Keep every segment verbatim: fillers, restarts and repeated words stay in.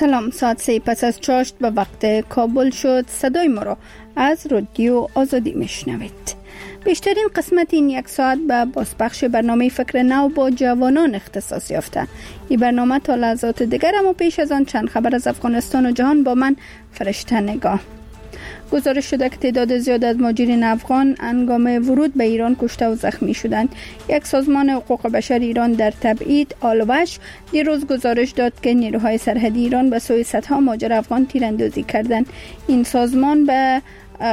سلام، ساعت سه پس از چاشت به وقت کابل شد. صدای ما را از رادیو آزادی میشنوید. بیشترین قسمت این یک ساعت به بازپخش برنامه فکر نو با جوانان اختصاص یافته. این برنامه تا لحظات دیگر، اما پیش از آن چند خبر از افغانستان و جهان با من فرشته نگاه. گزارش شده که تعداد زیاد از مهاجرین افغان هنگام ورود به ایران کشته و زخمی شدند. یک سازمان حقوق بشر ایران در تبعید آلوش دیروز گزارش داد که نیروهای سرحدی ایران به سوی صدها مهاجر افغان تیراندازی کردند. این سازمان به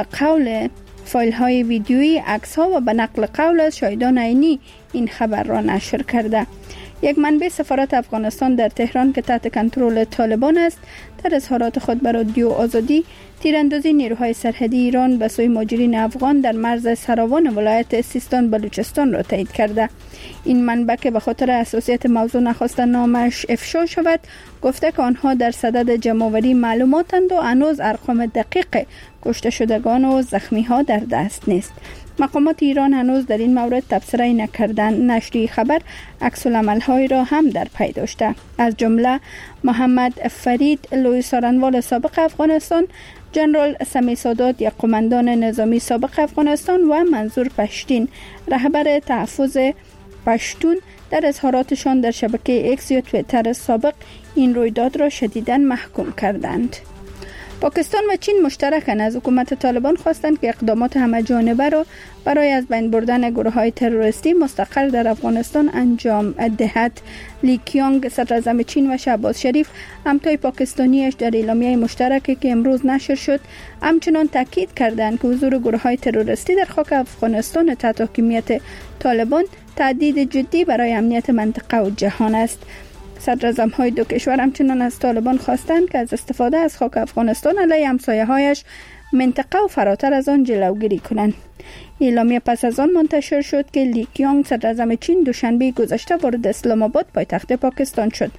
قول فایل های ویدیویی، عکس ها و به نقل قول از شاهدان عینی این خبر را نشر کرده. یک منبع سفارت افغانستان در تهران که تحت کنترل طالبان است، در اظهارات خود بر رادیو آزادی تیراندازی نیروهای سرحدی ایران به سوی مهاجرین افغان در مرز سراوان ولایت سیستان بلوچستان را تایید کرده. این منبع که به خاطر حساسیت موضوع نخواست نامش افشا شود، گفته که آنها در صدد جمع‌آوری معلوماتند و هنوز ارقام دقیق کشته شدگان و زخمی ها در دست نیست. مقامات ایران هنوز در این مورد تبصره نکردند. نشریه خبر عکس‌العمل‌های را هم در پی داشته، از جمله محمد فرید لوی سارنوال سابق افغانستان، جنرال سمی سادات یک قماندان نظامی سابق افغانستان و منظور پشتین رهبر تحفظ پشتون در اظهاراتشان در شبکه ایکس یا توییتر سابق این رویداد را شدیداً محکوم کردند. پاکستان و چین مشترکاً از حکومت طالبان خواستند که اقدامات همه‌جانبه را برای از بین بردن گروه‌های تروریستی مستقر در افغانستان انجام دهد. لی کیانگ صدراعظم چین و شهباز شریف همتای پاکستانیش در اعلامیه مشترکی که امروز نشر شد همچنان تاکید کردند که حضور گروه‌های تروریستی در خاک افغانستان تحت حاکمیت طالبان تهدید جدی برای امنیت منطقه و جهان است. صدراعظم‌های دو کشور همچنان از طالبان خواستند که از استفاده از خاک افغانستان علیه همسایه‌هایش منطقه و فراتر از آن جلوگیری کنند. اعلامیه پس از آن منتشر شد که لی کیانگ صدراعظم چین دوشنبه گذشته وارد اسلام آباد پایتخت پاکستان شد.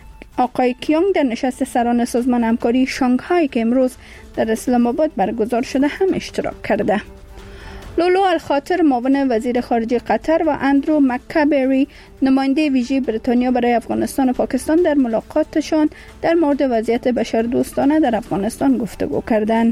آقای کیانگ در نشست سران سازمان همکاری شانگهای که امروز در اسلام آباد برگزار شده هم اشتراک کرده. لولو الخاطر معاون وزیر خارجه قطر و اندرو مکابری نماینده ویژه بریتانیا برای افغانستان و پاکستان در ملاقاتشان در مورد وضعیت بشردوستانه در افغانستان گفتگو کردند.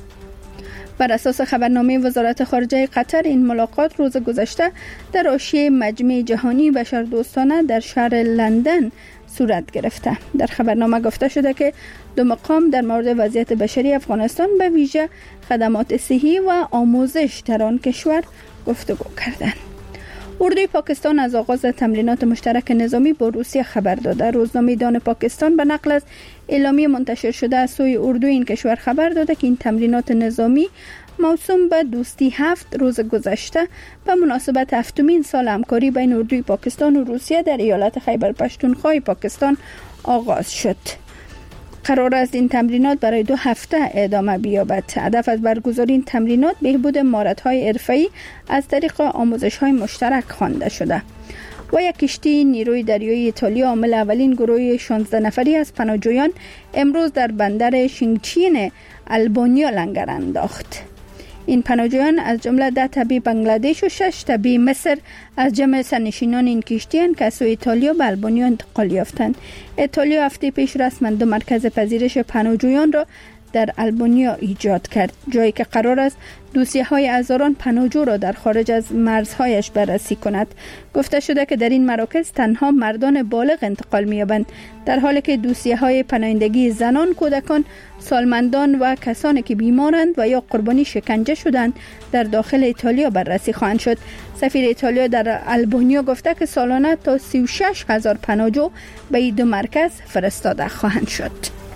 بر اساس خبرنامه وزارت خارجه قطر این ملاقات روز گذشته در حاشیه مجمع جهانی بشردوستانه در شهر لندن صورت گرفته. در خبرنامه گفته شده که دو مقام در مورد وضعیت بشری افغانستان به ویژه خدمات صحی و آموزش در آن کشور گفتگو کردند. اردوی پاکستان از آغاز تمرینات مشترک نظامی با روسیه خبر داده. روزنامه دان پاکستان به نقل از اعلامیه منتشر شده از سوی اردوی این کشور خبر داده که این تمرینات نظامی موسوم به دوستی هفت روز گذشته به مناسبت هفتمین سال همکاری بین اردوی پاکستان و روسیه در ایالت خیبر پختونخوا پاکستان آغاز شد. قرار است این تمرینات برای دو هفته ادامه بیابد. هدف از برگزاری این تمرینات بهبود مهارت‌های حرفه‌ای از طریق آموزش‌های مشترک خوانده شده. و یک کشتی نیروی دریایی ایتالیا عامل اولین گروه شانزده نفری از پناهجویان امروز در بندر شینگچین آلبانیا لنگر انداخت. این پناهجویان از جمله ده تبعی بنگلادش و شش تبعی مصر از جمع سرنشینان این کشتی که از سوی ایتالیا به آلبانیا انتقال یافتند. ایتالیا هفته پیش رسما دو مرکز پذیرش پناهجویان را در آلبانیا ایجاد کرد، جایی که قرار است دوسیه‌های هزاران پناهجو را در خارج از مرزهایش بررسی کند. گفته شده که در این مراکز تنها مردان بالغ انتقال می‌یابند، در حالی که دوسیه‌های پناهندگی زنان، کودکان، سالمندان و کسانی که بیمارند و یا قربانی شکنجه شدند در داخل ایتالیا بررسی خواهند شد. سفیر ایتالیا در آلبانیا گفته که سالانه تا سی و شش هزار پناهجو به این دو مرکز فرستاده خواهند شد.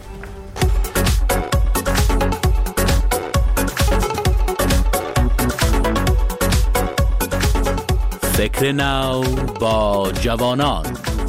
فکر نو با جوانان.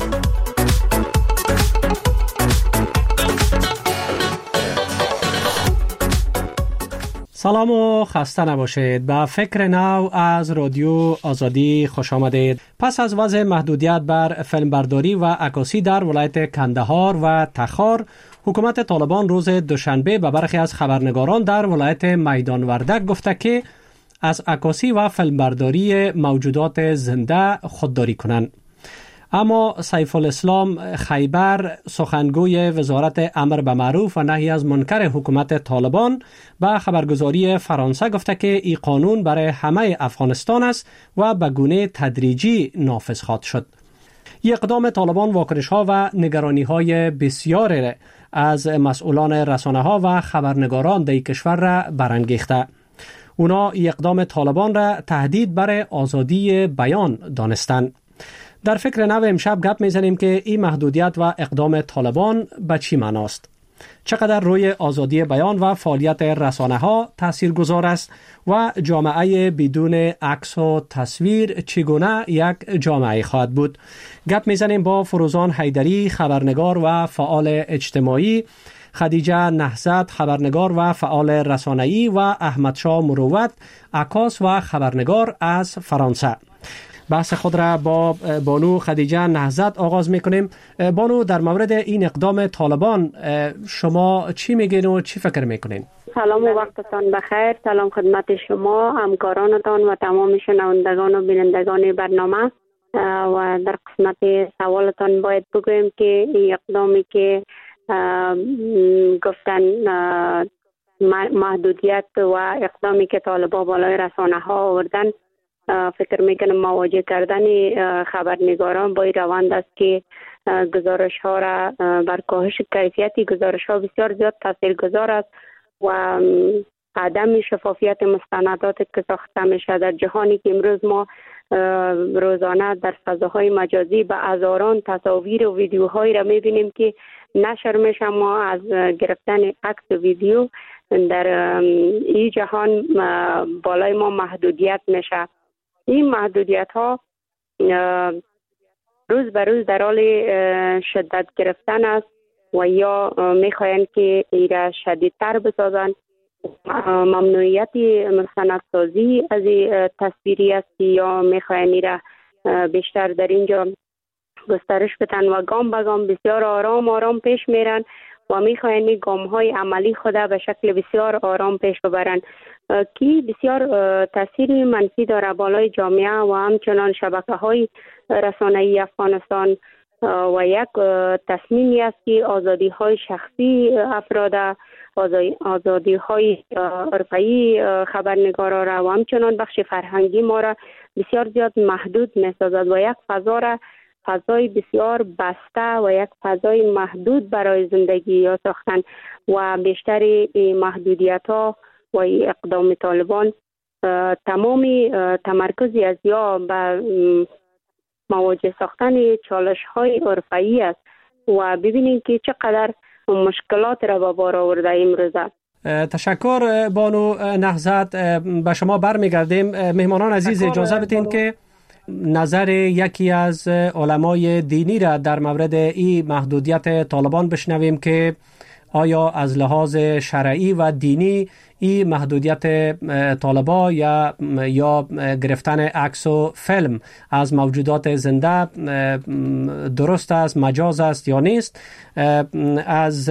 سلام و خسته نباشید. به فکر نو از رادیو آزادی خوش آمدید. پس از وضع محدودیت بر فیلمبرداری و عکاسی در ولایت کندهار و تخار، حکومت طالبان روز دوشنبه به برخی از خبرنگاران در ولایت میدان وردک گفته که از عکاسی و فیلمبرداری موجودات زنده خودداری کنند. اما سیف الاسلام خیبر، سخنگوی وزارت امر به معروف و نهی از منکر حکومت طالبان، به خبرگزاری فرانسه گفته که این قانون برای همه افغانستان است و به گونه تدریجی نافذ خواهد شد. این اقدام طالبان واکنش ها و نگرانی های بسیار از مسئولان رسانه ها و خبرنگاران در کشور را برانگیخته. اونا این اقدام طالبان را تهدید برای آزادی بیان دانستند. در فکر نو امشب گپ میزنیم که این محدودیت و اقدام طالبان به چی معناست؟ چقدر روی آزادی بیان و فعالیت رسانه ها تأثیر گذار است و جامعه بدون عکس و تصویر چگونه یک جامعه خواهد بود؟ گپ میزنیم با فروزان حیدری، خبرنگار و فعال اجتماعی، خدیجه نهضت، خبرنگار و فعال رسانه‌ای و احمدشاه مروت، عکاس و خبرنگار از فرانسه. بحث خود را با بانو خدیجه نهضت آغاز میکنیم. بانو، در مورد این اقدام طالبان شما چی میگین و چی فکر میکنین؟ سلام و وقتتان بخیر. سلام خدمت شما، همکارانتان و تمام شنوندگان و بینندگان برنامه. و در قسمت سوالتان باید بگویم که این اقدامی که گفتن محدودیت و اقدامی که طالبان بالای رسانه ها آوردن، فکر میکنم مواجه کردن خبرنگاران با این روند است که گزارش ها را بر کاهش کیفیتی گزارش ها بسیار زیاد تاثیرگذار است و عدم شفافیت مستندات که ساخته میشه در جهانی که امروز ما روزانه در فضاهای مجازی به هزاران تصاویر و ویدیوهایی را میبینیم که نشر میشه. ما از گرفتن عکس و ویدیو در این جهان بالای ما محدودیت میشه. این محدودیت ها روز به روز در حال شدت گرفتن است و یا میخواین که ایره شدیدتر بسازن. ممنوعیت مستندسازی از تصویری است یا میخواین ایره بیشتر در اینجا گسترش بدن و گام به گام بسیار آرام آرام پیش میرن و میخواین گام های عملی خود به شکل بسیار آرام پیش ببرن که بسیار تاثیر منفی داره بالای جامعه و همچنان شبکه های رسانه‌ای افغانستان و یک تصمیمی است که آزادی های شخصی افراد، آزادی های عرفی خبرنگارا را و همچنان بخش فرهنگی ما را بسیار زیاد محدود می‌سازد و یک فضا را فضای بسیار بسته و یک فضای محدود برای زندگی یا ساختن و بیشتر محدودیت ها و اقدام طالبان تمامی تمرکزی از یا به مواجه ساختن چالش های عرفی است و ببینید که چقدر مشکلات را به بار آورده امروزه. تشکر بانو نهضت. به شما برمیگردیم. مهمانان عزیز اجازه بدین که نظر یکی از علمای دینی را در مورد این محدودیت طالبان بشنویم که آیا از لحاظ شرعی و دینی این محدودیت طالبان یا یا گرفتن عکس و فیلم از موجودات زنده درست است، مجاز است یا نیست؟ از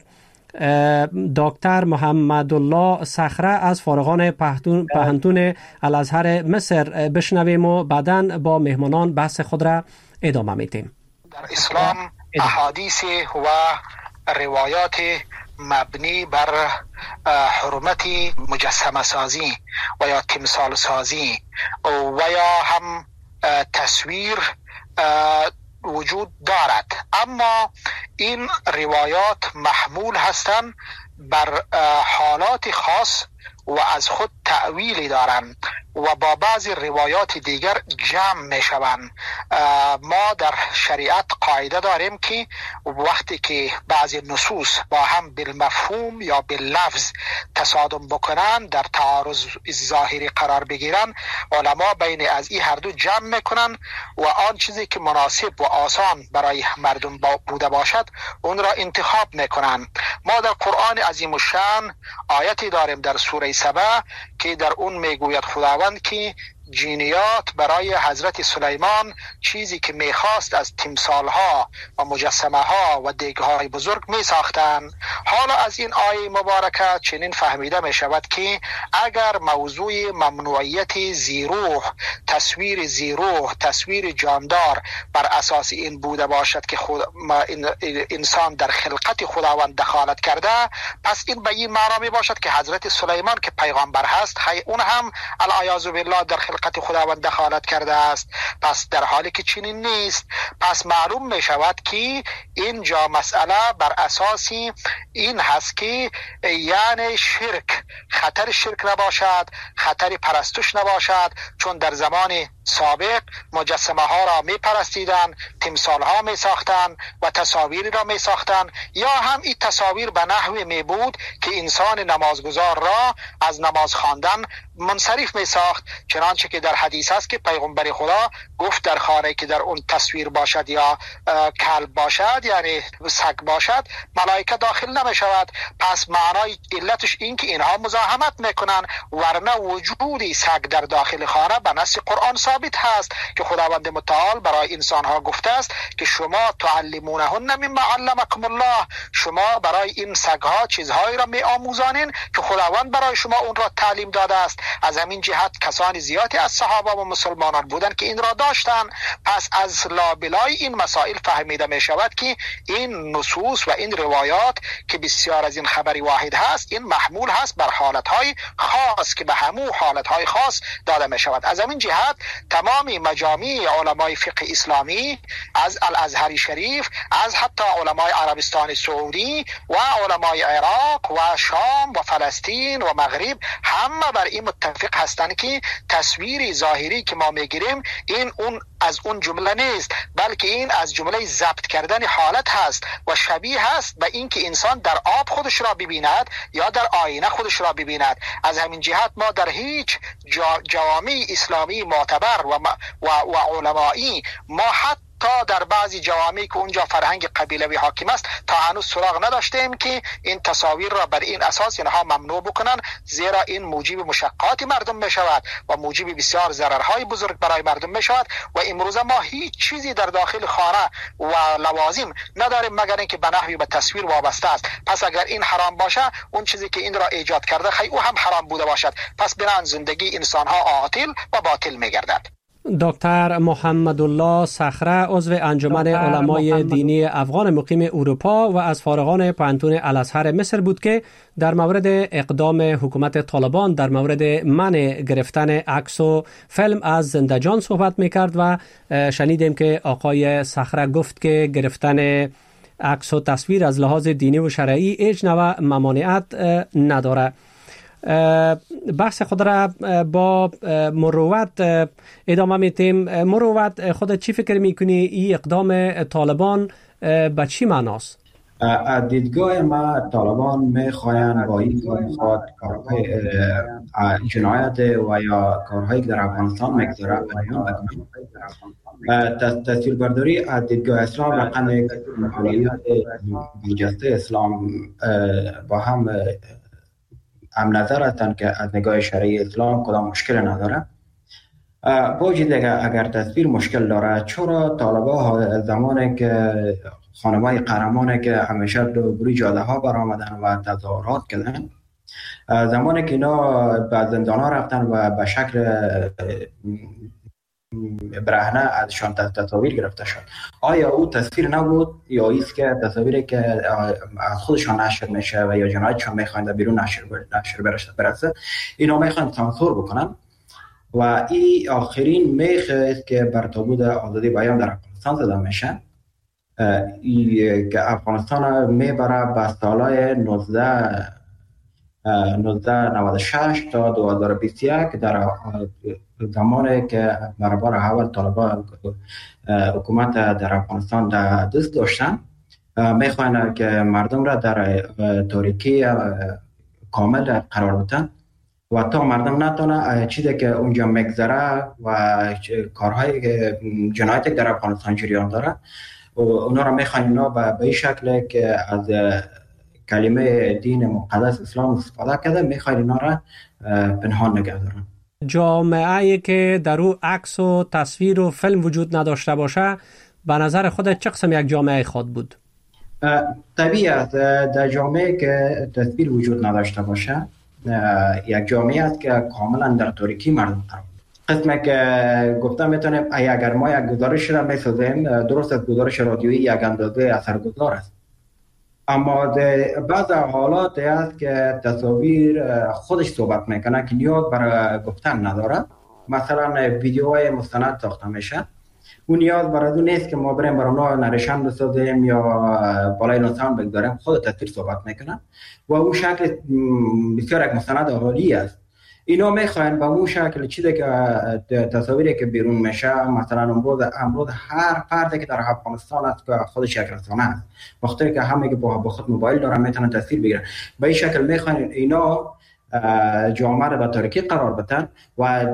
دکتر محمد الله صخره از فارغان پهنتون الازهر مصر بشنویم و بعداً با مهمانان بحث خود را ادامه میدیم. در اسلام احادیث و روایات مبنی بر حرمت مجسمه سازی و یا تمثال سازی و یا هم تصویر وجود دارد، اما این روایات محمول هستند بر حالات خاص و از خود تأویلی دارند و با بعضی روایات دیگر جمع می شوند. ما در شریعت قاعده داریم که وقتی که بعضی نصوص با هم بالمفهوم یا باللفظ تصادم بکنن، در تعارض ظاهری قرار بگیرن، علما بین از این هر دو جمع میکنن و آن چیزی که مناسب و آسان برای مردم بوده باشد اون را انتخاب میکنن. ما در قرآن عظیم الشان آیتی داریم در سوره سبع که در اون میگوید خداوند که جینیات برای حضرت سلیمان چیزی که میخواست از تمثالها و مجسمه ها و دیگهای بزرگ می ساختن. حالا از این آیه مبارکه چنین فهمیده می شود که اگر موضوع ممنوعیت زیروح، تصویر زیروح، تصویر جاندار بر اساس این بوده باشد که خود انسان در خلقت خداوند دخالت کرده، پس این به این معنا می باشد که حضرت سلیمان که پیغمبر هست اون هم العیاذ بالله در خلقت خداوند دخالت کرده است. پس در حالی که چنین نیست، پس معلوم می شود که اینجا مسئله بر اساس این هست که یعنی شرک، خطر شرک نباشد، خطر پرستش نباشد، چون در زمان سابق مجسمه ها را می پرستیدن، تمثال ها می ساختن و تصاویر را می ساختن، یا هم این تصاویر به نحوی می بود که انسان نمازگزار را از نماز خواندن منصرف می ساخت. چنانچه که در حدیث است که پیغمبر خدا گفت در خانه که در اون تصویر باشد یا کلب باشد، یعنی سگ باشد، ملائکه داخل نمی شود. پس معنای علتش این که اینها مزاحمت میکنن، ورنه وجود سگ در داخل خانه به نص قرآن ثابت هست که خداوند متعال برای انسان ها گفته است که شما تعلمونهن مما علمکم الله، شما برای این سگ ها چیزهایی را می آموزانین که خداوند برای شما اون را تعلیم داده است. از همین جهت کسانی زیادی از صحابه و مسلمانان بودند که این را داشتن. پس از لابلای این مسائل فهمیده می شود که این نصوص و این روایات که بسیار از این خبری واحد هست، این محمول هست بر حالتهای خاص که به همو حالتهای خاص داده می شود. از همین جهت تمامی مجامع علمای فقه اسلامی، از الازهر شریف، از حتی علمای عربستان سعودی و علمای عراق و شام و فلسطین و مغرب، همه بر این متفق هستند که تصویر ظاهری که ما میگیریم این اون از اون جمله نیست، بلکه این از جمله ضبط کردن حالت هست و شبیه هست به این که انسان در آب خودش را ببیند یا در آینه خودش را ببیند. از همین جهت ما در هیچ جوامع اسلامی معتبر و, و, و علمایی ما حتی تا در بعضی جوامع که اونجا فرهنگ قبیلوی حاکم است تا هنوز سراغ نداشتیم که این تصاویر را بر این اساس اینها ممنوع بکنن، زیرا این موجب مشقات مردم می شود و موجب بسیار ضررهای بزرگ برای مردم می شود. و امروز ما هیچ چیزی در داخل خانه و لوازم نداریم مگر اینکه به نحوی به تصویر وابسته است. پس اگر این حرام باشه، اون چیزی که این را ایجاد کرده خیلی او هم حرام بوده باشد. پس بنان زندگی انسان ها عاطل و باطل می گردد. دکتر محمد الله صخره، عضو انجمن علمای دینی افغان مقیم اروپا و از فارغان پانتون الازهر مصر بود که در مورد اقدام حکومت طالبان در مورد منع گرفتن عکس و فیلم از زنده‌جان صحبت میکرد و شنیدیم که آقای صخره گفت که گرفتن عکس و تصویر از لحاظ دینی و شرعی هیچ نوع ممانعت نداره. بحث خود را با مروت ادامه میتیم. مروت، خودت چی فکر میکنی این اقدام طالبان به چی معناست؟ از دیدگاه ما طالبان میخواین با این کار میخواد کارهای جنایت و یا کارهایی که در افغانستان میگذره تصویر برداری از دیدگاه اسلام رقم ولایات برجسته اسلام با هم هم نظر هستند که از نگاه شرعی اسلام کدام مشکل نداره. با وجود اگر تصویر مشکل داره، چرا طالبا زمانی که خانمای قهرمانی که همیشه روبروی جاده ها برآمدن و تظاهرات کردن، زمانی که اینا به زندان ها رفتن و به شکل برهنه ازشان تصاویر گرفته شد، آیا او تصویر نبود یا ایست که تصاویری که خودشان نشر میشه و یا جنایتشان میخواین بیرون نشر نشر برسه، اینا میخواین سانسور بکنن و این آخرین میخواست که بر تابوت آزادی بیان در افغانستان زده میشه، که افغانستان میبره به سالهای نوزده نوزده نود و شش تا دو هزار و بیست و یک در زمانی که برابر اول طالبان حکومت در افغانستان دست داشتن، میخواین که مردم را در تاریکی کامل قرار بدن و تا مردم نتونه چیزی که اونجا میگذره و کارهای جنایتی که در افغانستان جریان داره اونا را میخواین اونا به این شکل که از کلمه دین مقدس اسلام استفاده کرده، میخواین اونا را پنهان نگه دارن. جامعه‌ای که در او عکس و تصویر و فیلم وجود نداشته باشه به نظر خودت چه قسم یک جامعه خواهد بود؟ طبیعی است در جامعه که تصویر وجود نداشته باشه یک جامعه است که کاملا در تاریکی مردم قرار قسمه که گفتم میتونیم اگر ما یک گزارش را میسازیم درست از گزارش رادیویی یک اندازه اثرگذار است، اما بعض حالات است که تصاویر خودش صحبت میکنه که نیاز برای گفتن نداره. مثلا ویدیوهای مستند ساخته میشه، اون نیاز برای اون نیست که ما بریم برای اونها نریشن بسازیم یا بالای نوسان بگذاریم، خود تصویر صحبت میکنه و اون شکل بسیار یک مستند عالی است. اینا میخواین با اون شکل چیزی که تصاویری که بیرون میشه، مثلا امروز امروز هر فردی که در افغانستان است که خودش یک رسانه است، وقتی که همه که با خود موبایل دارن میتونن تصویر بگیرن، به این شکل میخواین اینا جامعه را به تاریکی قرار بدن و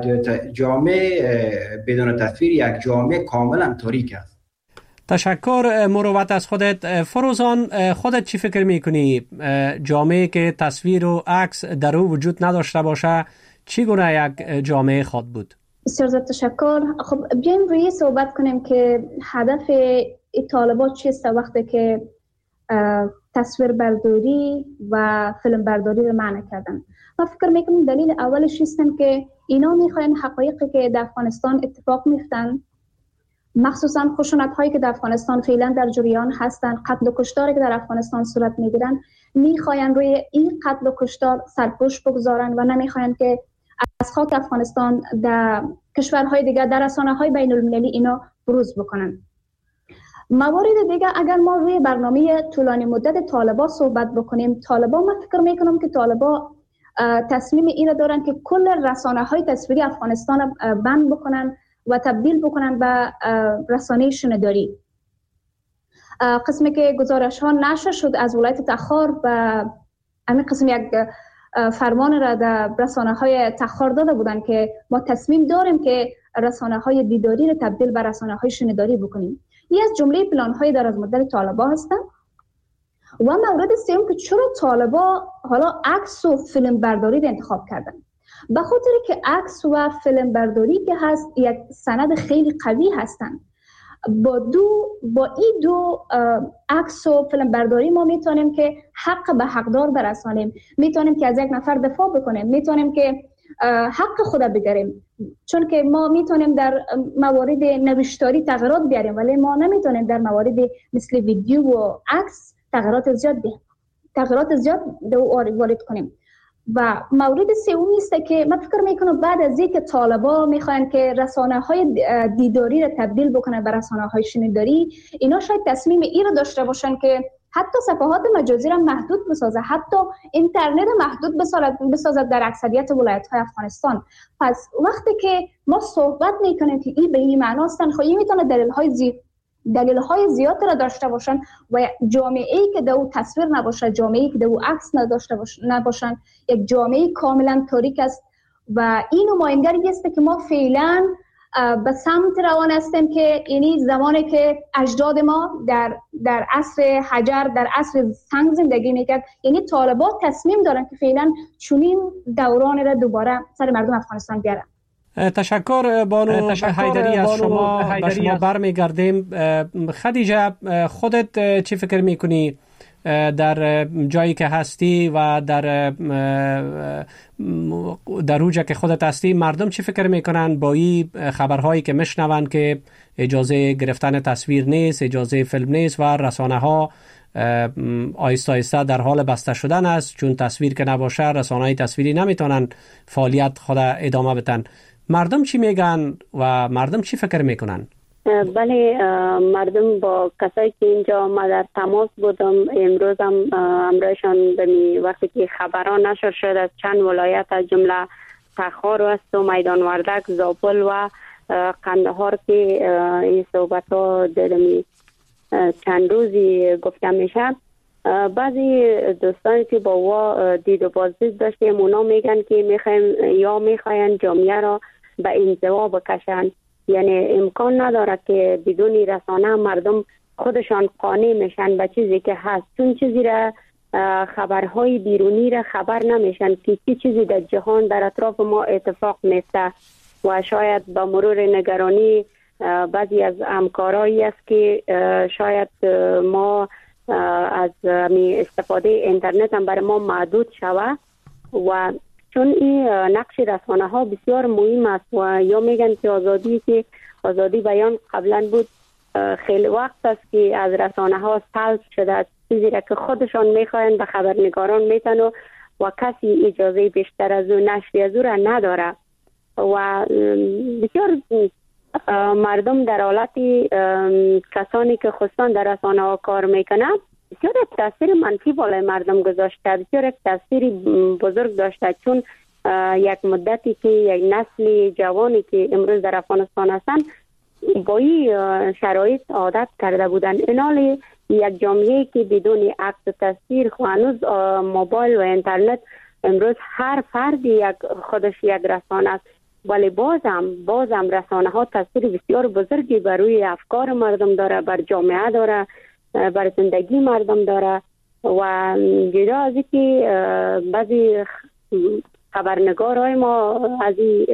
جامعه بدون تصویر یک جامعه کاملا تاریک است. تشکر مروت از خودت. فروزان، خودت چی فکر میکنی؟ جامعه که تصویر و عکس در او وجود نداشته باشه چی گونه یک جامعه خواهد بود؟ بسیار زیاد تشکر. خب بیایم روی صحبت کنیم که هدف طالبات چیست وقتی که تصویر برداری و فیلم برداری رو معنی کردن. من فکر میکنم دلیل اولش هستن که اینا میخواین حقایقی که در افغانستان اتفاق میفتن، مخصوصا خشونت هایی که در افغانستان فعلا در جریان هستن، قتل و کشتاری که در افغانستان صورت میگیرن، میخواین روی این قتل و کشتار سرپوش بگذارن و نمیخواین که از خاک افغانستان در کشورهای دیگر در رسانه‌های بین المللی اینا بروز بکنن. موارد دیگه اگر ما روی برنامه طولانی مدت طالبا صحبت بکنیم، طالبا من فکر میکنم که طالبا تصمیم این را دارن که کل رسانه‌های تصویری افغانستان بند بکنن و تبدیل بکنن به رسانه شنیداری. قسمی که گزارش ها نشر شد از ولایت تخار و همین قسم یک فرمان را در رسانه های تخار داده بودن که ما تصمیم داریم که رسانه های دیداری را تبدیل به رسانه های شنیداری بکنیم. این از جمله پلان های در از مدت طالبا هستن. و مورد سوم که چرا طالبا حالا عکس و فیلم برداری را انتخاب کردن؟ به خاطر که عکس و فیلم برداری که هست یک سند خیلی قوی هستند. با دو با این دو عکس و فیلم برداری ما میتونیم که حق به حقدار برسانیم، میتونیم که از یک نفر دفاع بکنیم، میتونیم که حق خود بگیریم، چون که ما میتونیم در موارد نوشتاری تغییرات بیاریم ولی ما نمیتونیم در موارد مثل ویدیو و عکس تغییرات زیاد بیاریم تغییرات زیاد وارد کنیم. و مورد سومی است که من فکر میکنم بعد از اینکه طالبا میخوان که رسانه‌های دیداری را تبدیل بکنن به رسانه‌های شنیداری، اینا شاید تصمیم این را داشته باشن که حتی صفحات مجازی را محدود بسازه، حتی اینترنت را محدود بسازد در اکثریت ولایت‌های افغانستان. پس وقتی که ما صحبت میکنیم که این به این معنا است، خب این میتونه دلیل‌های زیاد دلیل های زیاد را داشته باشن و جامعه‌ای که در او تصویر نباشه، جامعه‌ای که در او عکس نداشته نباشن، یک جامعه کاملا تاریک است. و این نمایندگی است که ما فعلا به سمت روان هستیم که یعنی زمانی که اجداد ما در در عصر حجر، در عصر سنگ زندگی میکرد، یعنی طالبات تصمیم دارن که فعلا چنین دوران را دوباره سر مردم افغانستان بیارن. تشکر بانو حیدری از شما. به شما برمیگردیم. خدیجه، خودت چی فکر میکنی در جایی که هستی و در در اوجه که خودت هستی، مردم چی فکر میکنن با این خبرهایی که میشنون که اجازه گرفتن تصویر نیست، اجازه فیلم نیست و رسانه ها آیسته آیسته در حال بسته شدن است، چون تصویر که نباشه رسانه‌های تصویری نمیتونن فعالیت خود ادامه بدن؟ مردم چی میگن و مردم چی فکر میکنن؟ بله، مردم با کسایی که اینجا ما در تماس بودم امروز هم همراهشان به وقتی که خبران نشر شد از چند ولایت از جمله تخار است و میدان وردک، زابل و قندهار که این صحبت ها در چند روزی گفته میشه، بعضی دوستانی که با وا دید و بازدید داشتیم اونا میگن که میخوایم یا میخواین جامعه را به انزوا بکشن، یعنی امکان نداره که بدون رسانه مردم خودشان قانع میشن به چیزی که هست، چون چیزی را خبرهای بیرونی را خبر نمیشن که چی چیزی در جهان در اطراف ما اتفاق میفته و شاید با مرور نگرانی بعضی از همکارایی است که شاید ما از استفاده اینترنت هم برای ما محدود شود و چون این نقش رسانه ها بسیار مهم است و یا میگن که آزادی که آزادی بیان قبلا بود، خیلی وقت است که از رسانه ها سلب شده است، چیزی را که خودشان میخواین به خبرنگاران میتن و, و کسی اجازه بیشتر از او نشر از او را نداره و بسیار مردم در حالت کسانی که خصوصا در رسانه ها کار میکنند بسیار یک تاثیر منفی بالای مردم گذاشته، بسیار یک تاثیر بزرگ داشته، چون یک مدتی که یک نسل جوانی که امروز در افغانستان هستند با این شرایط عادت کرده بودند. اینال یک جامعه که بدون عکس و تصویر هنوز موبایل و اینترنت امروز هر فردی یک خودش یک رسانه است، ولی بازم بازم رسانه ها تاثیر بسیار بزرگی بر روی افکار مردم داره، بر جامعه داره، بر زندگی مردم داره و جدا از اینکه بعضی خبرنگارای ما از این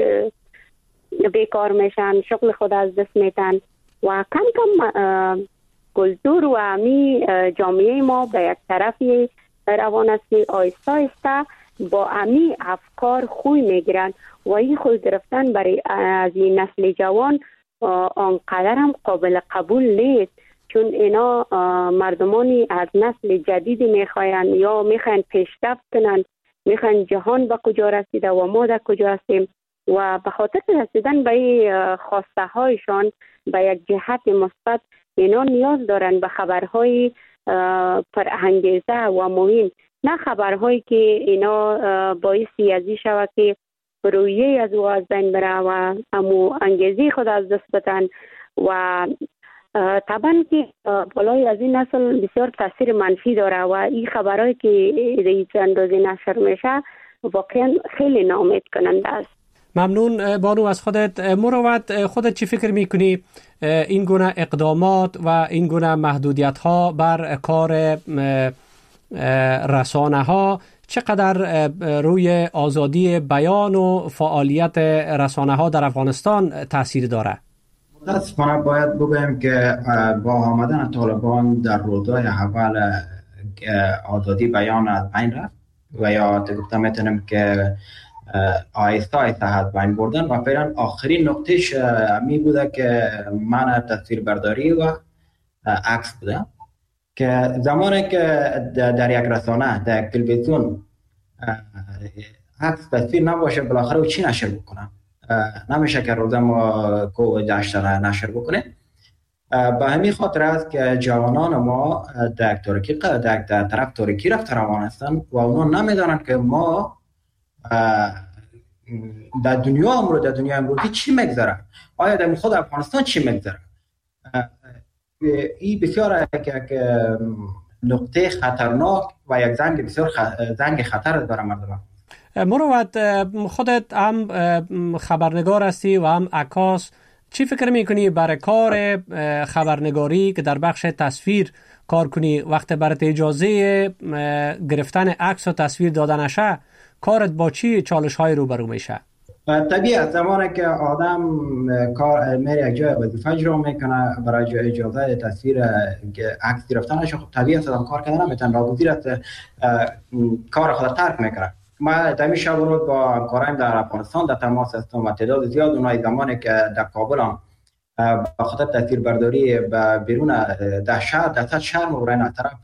بیکار میشن، شغل خود از دست میتن و کم کم کلتور و امی جامعه ما به یک طرفی روان است که آیسته آیسته با امی افکار خوی میگیرن و این خوی گرفتن برای از این نسل جوان آنقدر هم قابل قبول نیست، چون اینا مردمانی از نسل جدید میخواین یا میخواین پیشرفت کنن، میخواین جهان به کجا رسیده و ما در کجا هستیم و به خاطر رسیدن به این خواسته هایشان به یک جهت مثبت اینا نیاز دارن به خبرهای پرانگیزه و مهم، نه خبرهایی که اینا باعثی ازی شود که رویه از او از بین بره و امو انگیزی خود از دست بدن و طبعا که بالای از این نسل بسیار تاثیر منفی داره و این خبرهایی که چند روزی نشر میشه واقعا خیلی ناامید کننده است. ممنون بانو از خودت. مروت، خودت چی فکر میکنی این گونه اقدامات و این گونه محدودیت ها بر کار رسانه ها چقدر روی آزادی بیان و فعالیت رسانه ها در افغانستان تاثیر داره؟ متاسفانه باید بگویم که با آمدن طالبان در روزهای اول آزادی بیان از بین رفت و یا گفته میتونم که آیسته آیسته از بین بردن و فعلا آخرین نقطهش می بوده که من تصویر برداری و عکس بوده که زمانی که در یک رسانه در یک تلویزیون عکس تصویر نباشه بالاخره چی نشر بکنم؟ نمیشه که روزه ما کو داشتن نشر بکنه. به همین خاطر است که جوانان ما در تاریکی در طرف تاریکی رفته روان هستند و اونا نمیدانند که ما در دنیا امروز در دنیا امروزی چی میگذره، آیا در خود افغانستان چی میگذره. این بسیار یک نقطه خطرناک و یک زنگ بسیار خ... زنگ خطر داره مردم. مروت، خودت هم خبرنگار هستی و هم عکاس، چی فکر میکنی برای کار خبرنگاری که در بخش تصویر کار کنی وقت برات اجازه گرفتن عکس و تصویر دادن نشه کارت با چی چالش های روبرو میشه؟ طبیعت زمانی که آدم کار میره یک جای وظیفه اجرا میکنه برای اجازه تصویر عکس گرفتنش، خب طبیعت آدم کار کردن نمیتونه، ناگزیر است کار خود ترک میکنه. ما در شب رو با همکارایم در افغانستان در تماس هستم و تعداد زیاد اونای زمانی که در کابل هم با خاطر تصویر برداری به بیرون در شهر در سطح شهر مورد از طرف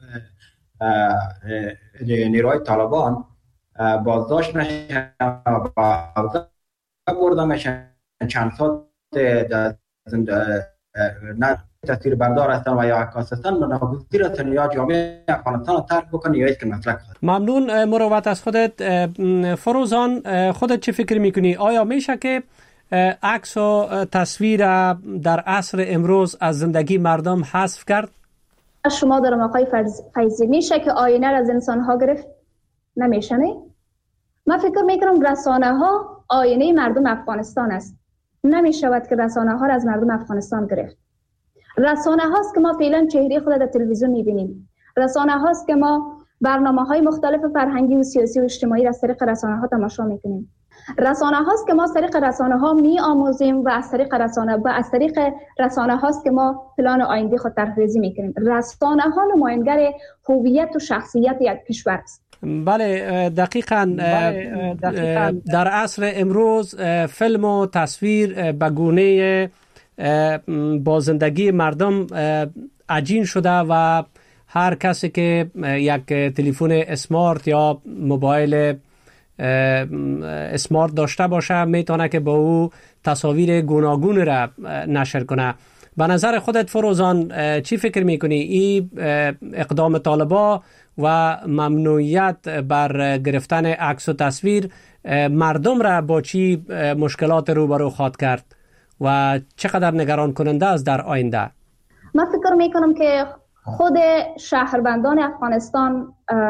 نیروهای طالبان بازداشت میشن و بردن میشن، چند سال در نه تصویر بردار هستن و یا عکاس هستن، ناگزیر هستن یا جامعه افغانستان رو ترک بکنن یا یک مسلک خود. ممنون مروت از خودت. فروزان، خودت چه فکر میکنی؟ آیا میشه که عکس و تصویر در عصر امروز از زندگی مردم حذف کرد؟ شما دارم آقای فیضی، میشه که آینه از انسان ها گرفت؟ نمیشه نه؟ من فکر میکنم رسانه ها آینه مردم افغانستان است. نمیشود که رسانه ها را از مردم افغانستان گرفت. رسانه هاست که ما فعلا چهره خود در تلویزیون میبینیم، رسانه هاست که ما برنامه های مختلف فرهنگی و سیاسی و اجتماعی را از طریق رسانه ها تماشا میکنیم. رسانه هاست که ما از طریق رسانه ها می آموزیم و از طریق رسانه و از طریق رسانه هاست که ما پلان آینده خود طرح‌ریزی میکنیم. رسانه ها نماینگر هویت و شخصیت یک کشور است. بله دقیقاً, بله دقیقاً در عصر امروز فیلم و تصویر به گونه با زندگی مردم عجین شده و هر کسی که یک تلفن اسمارت یا موبایل اسمارت داشته باشه میتونه که با او تصاویر گوناگون را نشر کنه. به نظر خودت فروزان چی فکر میکنی؟ این اقدام طالبا و ممنوعیت بر گرفتن عکس و تصویر مردم را با چی مشکلات روبرو خواهد کرد و چقدر نگران کننده است در آینده؟ من فکر میکنم که خود شهروندان افغانستان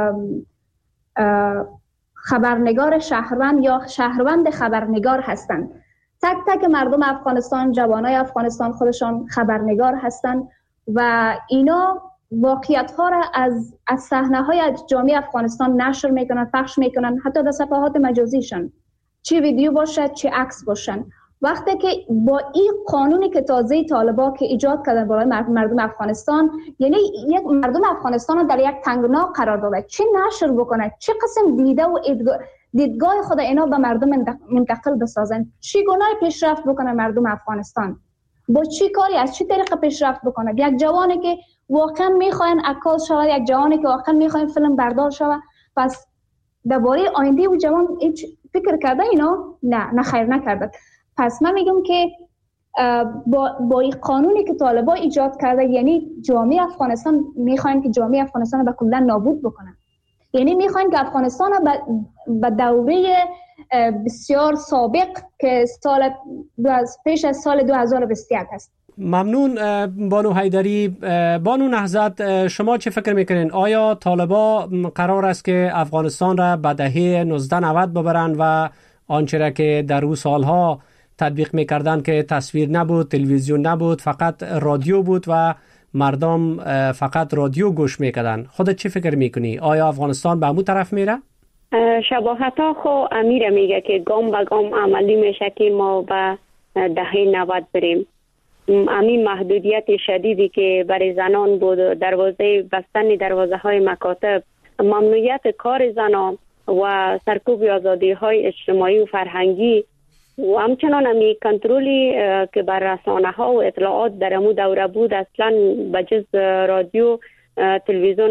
خبرنگار شهروند یا شهروند خبرنگار هستند. تک تک مردم افغانستان، جوانای افغانستان خودشان خبرنگار هستند و اینا واقعیت ها را از از صحنه های جامعه افغانستان نشر میکنن، پخش میکنن، حتی در صفحات مجازیشان، چه ویدیو باشه چه عکس باشن. وقتی که با این قانونی که تازه طالبا که ایجاد کردن برای مردم افغانستان، یعنی یک مردم افغانستان در یک تنگنا قرار داده، چه نشر بکنه، چه قسم دیده و دیدگاه خود اینا به مردم منتقل بسازن، چی گناه پیشرفت بکنه مردم افغانستان، با چی کاری از چه طریق پیشرفت بکنه. یک جوانی که واقعا میخواین عکاس شود، یک جوانی که واقعا میخواین فیلم بردار شود، پس درباره آینده و جوان فکر کرده اینا؟ نه نه خیر نکرده. پس من میگم که با با این قانونی که طالبا ایجاد کرده، یعنی جامعه افغانستان میخواین که جامعه افغانستان رو به کلا نابود بکنن، یعنی میخواین که افغانستان رو به دوره بسیار سابق که سال پیش از سال دو هزار و بیست و یک هست. ممنون بانو حیدری. بانو نهضت، شما چه فکر میکنین؟ آیا طالبا قرار است که افغانستان را به دهه نوزده نود ببرن و آنچه را که در او سالها تطبیق میکردن که تصویر نبود، تلویزیون نبود، فقط رادیو بود و مردم فقط رادیو گوش میکردن؟ خودت چی فکر میکنی؟ آیا افغانستان به همون طرف میره؟ شباهت ها خو امیر میگه که گام به گام عملی میشه که ما به دهه نود بریم. همین محدودیت شدیدی که برای زنان بود، دروازه بستن دروازه های مکاتب، ممنوعیت کار زنان و سرکوب آزادی های اجتماعی و فرهنگی و همچنان همی کنترلی که بر رسانه ها و اطلاعات در امو دوره بود اصلا بجز رادیو تلویزیون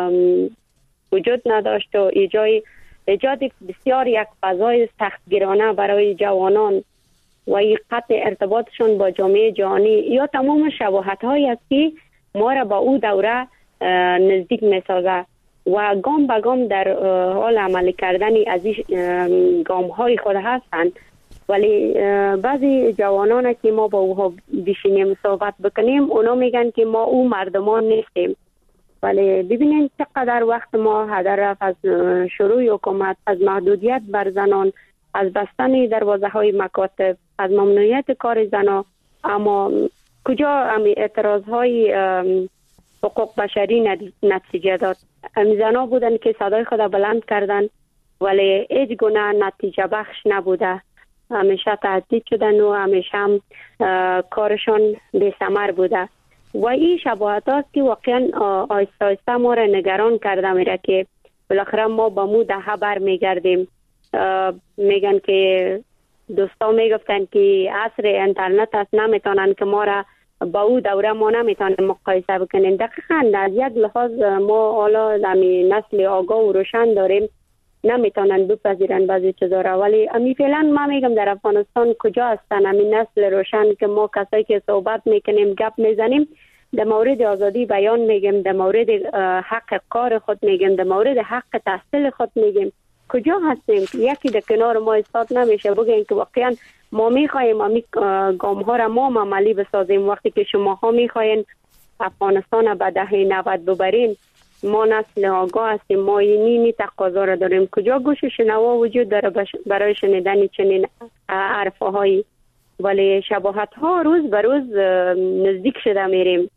وجود نداشت و ایجاد ایجاد بسیار یک فضای سختگیرانه برای جوانان و این قطع ارتباطشون با جامعه جهانی یا تمام شباهت هایی است که ما را با او دوره نزدیک می سازه و گام به گام در حال عملی کردن از این گام های خود هستند. ولی بعضی جوانان که ما با اوها بشینیم صحبت بکنیم، اونا میگن که ما او مردمان نیستیم. ولی ببینید چقدر وقت ما هدر رفت از شروع حکومت، از محدودیت بر زنان، از بستن دروازه های مکاتب، از ممنوعیت کار زنان، اما کجا همی اعتراض های حقوق بشری نتیجه داد؟ همی زنها بودن که صدای خود بلند کردن ولی هیچ گونه نتیجه بخش نبوده، همیشه تهدید شدن و همیشه هم کارشان بی ثمر بوده و این شباهت هاست که واقعا آیسته آیسته ما را نگران کرده میره که بالاخره ما با مو دهه بر میگردیم. میگن که دوستا میگفتن که عصر اینترنت است، نمیتونن که ما را با او دوره ما نمیتونن مقایسه بکنیم. دقیقاً از یک لحاظ ما حالا دمی نسل آگاه و روشن داریم، نمیتونن بپذیرن بعضی چیزا را، ولی امی فعلا ما میگم در افغانستان کجا هستن همین نسل روشن که ما کسایی که صحبت میکنیم گپ میزنیم در مورد آزادی بیان میگیم، در مورد حق کار خود میگیم، در مورد حق تحصیل خود میگیم، کجا هستیم که یکی در کنار ما ایستاد نمیشه بگیم که واقعا ما میخوایم امی گام ها را ما عملی بسازیم. وقتی که شما ها میخواین افغانستان به دهه نود ببرین، ما نسل آگاه هستیم، ما اینی نی تقاضا را داریم. کجا گوش شنوا وجود داره برای شنیدن چنین حرفهایی؟ ولی شباهت ها روز به روز نزدیک شده میریم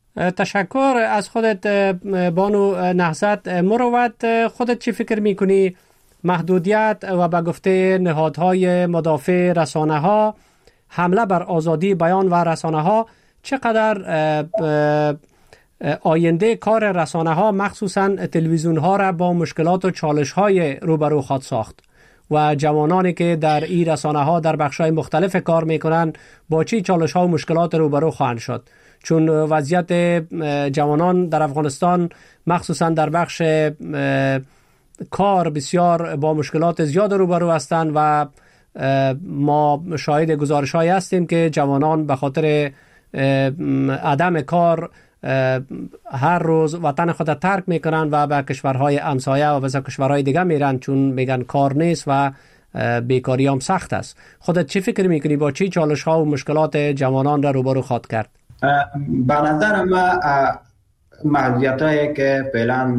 تشکر از خودت بانو نهضت. مروت، خودت چی فکر میکنی محدودیت و به گفته نهادهای مدافع رسانه ها حمله بر آزادی بیان و رسانه ها چقدر آینده کار رسانه ها مخصوصا تلویزیون ها را با مشکلات و چالش های روبرو خواهد ساخت و جوانانی که در این رسانه ها در بخش های مختلف کار میکنن با چی چالش ها و مشکلات روبرو خواهند شد؟ چون وضعیت جوانان در افغانستان مخصوصا در بخش کار بسیار با مشکلات زیاد روبرو هستند و ما شاهد گزارش هایی هستیم که جوانان به خاطر عدم کار هر روز وطن خود ترک میکنن و به کشورهای همسایه و به کشورهای دیگه میرن چون میگن کار نیست و بیکاری هم سخت است. خودت چی فکر میکنی با چی چالش ها و مشکلات جوانان را روبرو خواهد کرد؟ به نظر ما محدودیت هایی که فعلا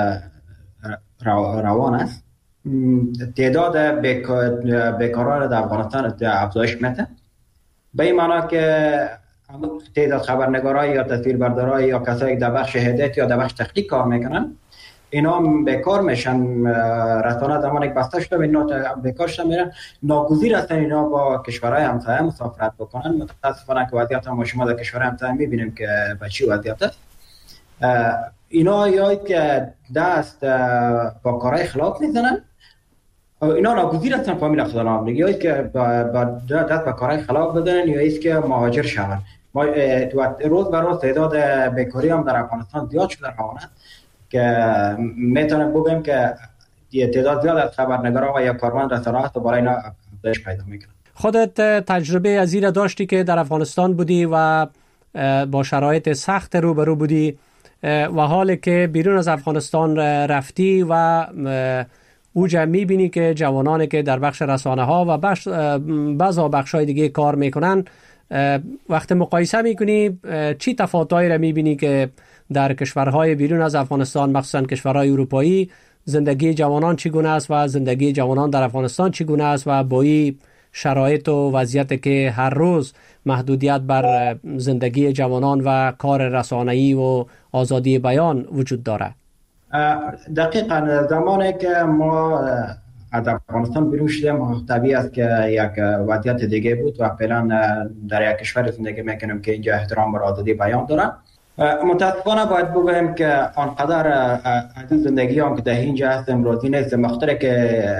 روان است تعداد بیکاران در افغانستان افزایش میده، به این معنی که تعداد خبرنگارای یا تصویربردارای یا کسایی که در بخش هدایت یا در بخش تحقیق کار میکنن اینا بیکار میشن. رسانه زمانی که بسته شده اینا بیکار شدن میرن، ناگزیر هستن اینا با کشورهای همسایه مسافرت بکنن. متاسفانه که وضعیت ما شما در کشورهای همسایه میبینیم که به چی وضعیت است. اینا یا که دست با کارهای خلاف میزنن، اینا ناگزیر هستن فامیل خدا نام یا که با دست با کارهای خلاف بزنن یا ایست که مهاجر شون. ما روز به روز تعداد بیکاری هم در افغانستان زیاد شده روانه که میتونم بگم که تعداد زیاد از خبرنگاران و یا کارمند رسانه هست و برای اینا افزایش پیدا میکنه. خودت تجربه از این داشتی که در افغانستان بودی و با شرایط سخت روبرو بودی و حالی که بیرون از افغانستان رفتی و اوجا میبینی که جوانانی که در بخش رسانه ها و بخش بعضا بخش های دیگه کار میکنن، وقت مقایسه میکنی چی تفاوتایی را میبینی که در کشورهای بیرون از افغانستان مخصوصا کشورهای اروپایی زندگی جوانان چگونه است و زندگی جوانان در افغانستان چگونه است و با این شرایط و وضعیت که هر روز محدودیت بر زندگی جوانان و کار رسانه‌ای و آزادی بیان وجود داره؟ دقیقاً زمانی که ما از افغانستان بیرون شدیم طبیعی است که یک وضعیت دیگه بود و فعلا در یک کشور زندگی میکنیم که اینجا احترام بر آزادی بیان دارن. متاسفانه باید بگویم که آنقدر از زندگی هم که در اینجا هستیم روزی نیست، مختلف که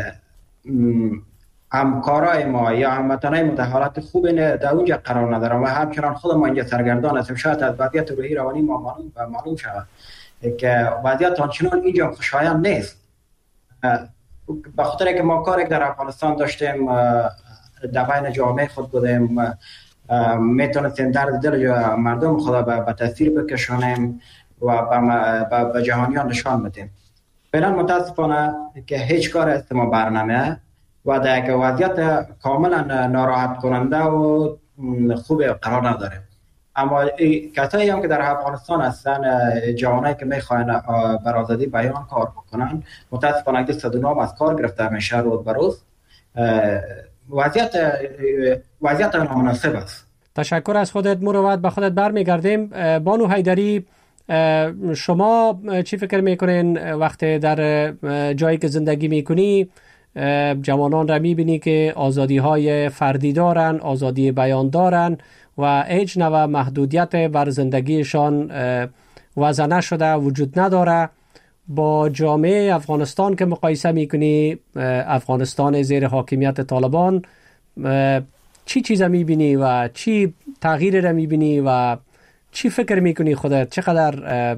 همکارای ما یا هموطنای ما در حالت خوب در اونجا قرار ندارن و همچنان خود ما اینجا سرگردان هستیم. شاید از وضعیت روحی روانی ما معلوم و معلوم شود که وضعیت آنچنان اینجا خوشایند نیست. به خاطر که ما کاری در افغانستان داشتیم در بین جامعه خود بودیم، میتونستیم درد دل مردم خدا به تصویر بکشانیم و به جهانیان نشان بدیم. فعلا متاسفانه که هیچ کار است ما برنامه و در یک وضعیت کاملا ناراحت کننده و خوب قرار نداره. اما کسایی هم که در افغانستان هستن، جوانایی که میخواین بر آزادی بیان کار بکنن، متاسفانه که صد و نه از کار گرفته میشه روز به روز. وضعیت وضعیت نامناسب است. تشکر از خودت مروت. به خودت برمیگردیم. بانو حیدری، شما چی فکر میکنین وقتی در جایی که زندگی میکنی جوانان را میبینی که آزادی های فردی دارن، آزادی بیان دارن و هیچ نوع محدودیت بر زندگیشان وضع نشده وجود نداره، با جامعه افغانستان که مقایسه میکنی، افغانستان زیر حاکمیت طالبان، چی چیزا میبینی و چی تغییر را میبینی و چی فکر میکنی خودت چقدر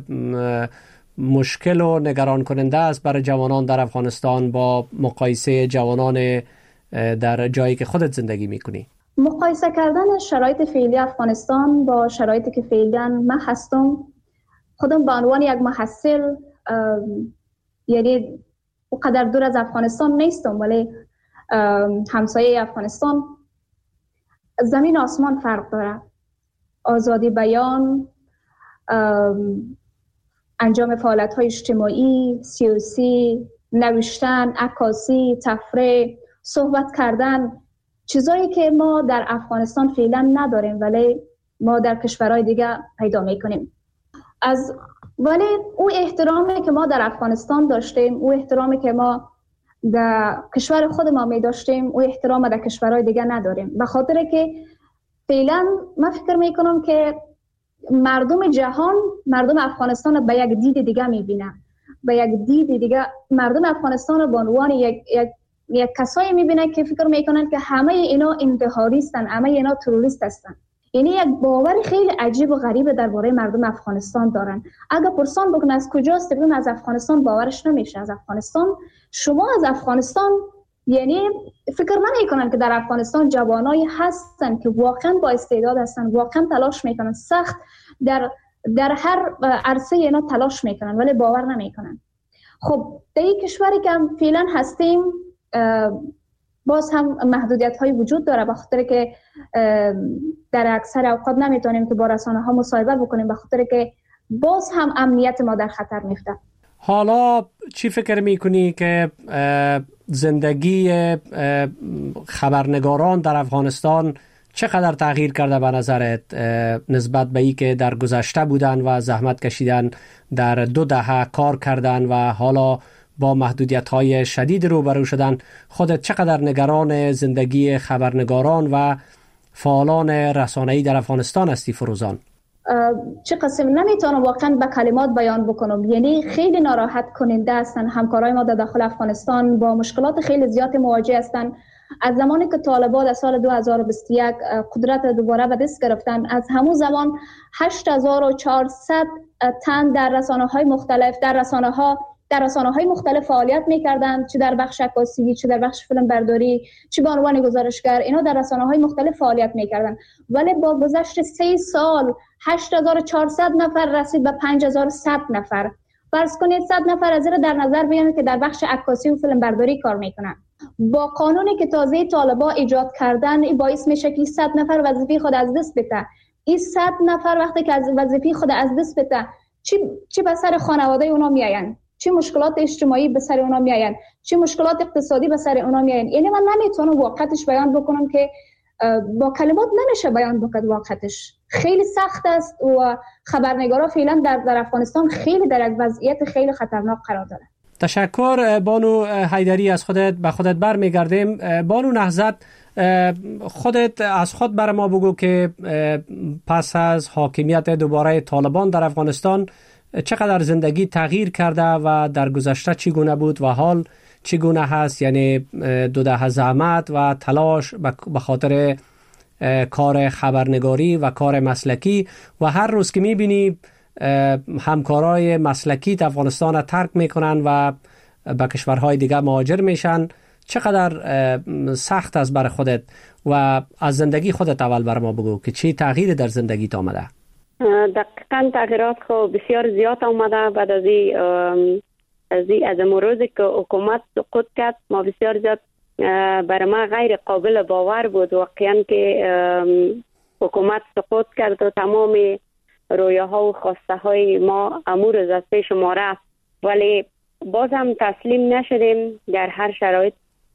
مشکل و نگران کننده است برای جوانان در افغانستان با مقایسه جوانان در جایی که خودت زندگی میکنی؟ مقایسه کردن شرایط فعلی افغانستان با شرایطی که فعلا من هستم، خودم به عنوان یک محصل یعنی اونقدر دور از افغانستان نیستم، ولی همسایه افغانستان زمین آسمان فرق داره. آزادی بیان، انجام فعالیت‌های اجتماعی، سیاسی، نوشتن، عکاسی، تفریح، صحبت کردن، چیزایی که ما در افغانستان فعلا نداریم ولی ما در کشورهای دیگه پیدا میکنیم. از ولی او احترامی که ما در افغانستان داشتیم، او احترامی که ما در کشور خود ما می داشتیم، او احترام در کشورهای دیگه نداریم. به خاطر که فعلا من فکر می کنم که مردم جهان مردم افغانستان به یک دید دیگه می بینن، به یک دید دیگه مردم افغانستان به عنوان یک یک یک کسایی می بینن که فکر می کنن که همه اینا انتحاریستن، همه اینا تروریست هستن. یعنی یک باور خیلی عجیب و غریب درباره مردم افغانستان دارن. اگه پرسان بکنن از کجاست، بگن از افغانستان، باورش نمیشه. از افغانستان، شما از افغانستان، یعنی فکر نمی کنن که در افغانستان جوانایی هستن که واقعا با استعداد هستن، واقعا تلاش میکنن، سخت در در هر عرصه اینا تلاش میکنن ولی باور نمیکنن. خب در این کشوری که فعلا هستیم باز هم محدودیت های وجود داره، به خاطر که در اکثر اوقات نمیتونیم که با رسانه ها مصاحبه بکنیم، به خاطر که باز هم امنیت ما در خطر میفته. حالا چی فکر میکنی که زندگی خبرنگاران در افغانستان چقدر تغییر کرده به نظرت نسبت به ای که در گذشته بودن و زحمت کشیدن، در دو دهه کار کردن و حالا با محدودیت‌های شدید روبرو شدن؟ خودت چقدر نگران زندگی خبرنگاران و فعالان رسانه‌ای در افغانستان هستی فروزان؟ چه قسم نمیتونم واقعا به کلمات بیان بکنم. یعنی خیلی ناراحت کننده هستن. همکارای ما در داخل افغانستان با مشکلات خیلی زیاد مواجه هستن. از زمانی که طالبان در سال دو هزار و بیست و یک قدرت دوباره به دست گرفتن، از همون زمان هشت هزار و چهارصد تن در رسانه‌های مختلف در رسانه‌ها در رسانه‌های مختلف فعالیت می‌کردند، چه در بخش عکاسی، چه در بخش فیلم برداری، چه به عنوان گزارشگر. اینا در رسانه‌های مختلف فعالیت می‌کردند. ولی با گذشت سه سال هشت هزار و چهارصد نفر رسید به پنج هزار و صد نفر. فرض کنید صد نفر از این در نظر بگیرید که در بخش عکاسی و فیلم برداری کار می‌کنند. با قانونی که تازه طالبان ایجاد کردن، این باعث میشه که صد نفر وظیفه خود از دست بده. این صد نفر وقتی که از وظیفه خود از دست بده، چی چی به سر خانواده اونا میآیند؟ چه مشکلات اجتماعی به سر اونا میآیند؟ چه مشکلات اقتصادی به سر اونا میآیند؟ یعنی من نمیتونم واقعیتش بیان بکنم که با کلمات نمیشه بیان بکنم. واقعیتش خیلی سخت است و خبرنگارا فعلا در در افغانستان خیلی در یک وضعیت خیلی خطرناک قرار داره. تشکر بانو حیدری. از خودت به خودت برمیگردیم. بانو نهضت، خودت از خود بر ما بگو که پس از حاکمیت دوباره طالبان در افغانستان چقدر زندگی تغییر کرده و در گذشته چگونه بود و حال چگونه هست؟ یعنی دو دهه زحمت و تلاش به خاطر کار خبرنگاری و کار مسلکی و هر روز که میبینی همکارای مسلکی در افغانستان را ترک میکنن و به کشورهای دیگه مهاجر میشن، چقدر سخت است بر خودت و از زندگی خودت اول بر ما بگو که چی تغییر در زندگیت آمده؟ دقیقاً تغییرات خب بسیار زیاد آمده. بعد از این از این از امروزی که حکومت سقوط کرد، ما بسیار زیاد برای ما غیر قابل باور بود واقعاً که حکومت سقوط کرد و تمام رویاها و خواسته های ما امور از پیش ما رفت، ولی باز هم تسلیم نشدیم. در هر شرایط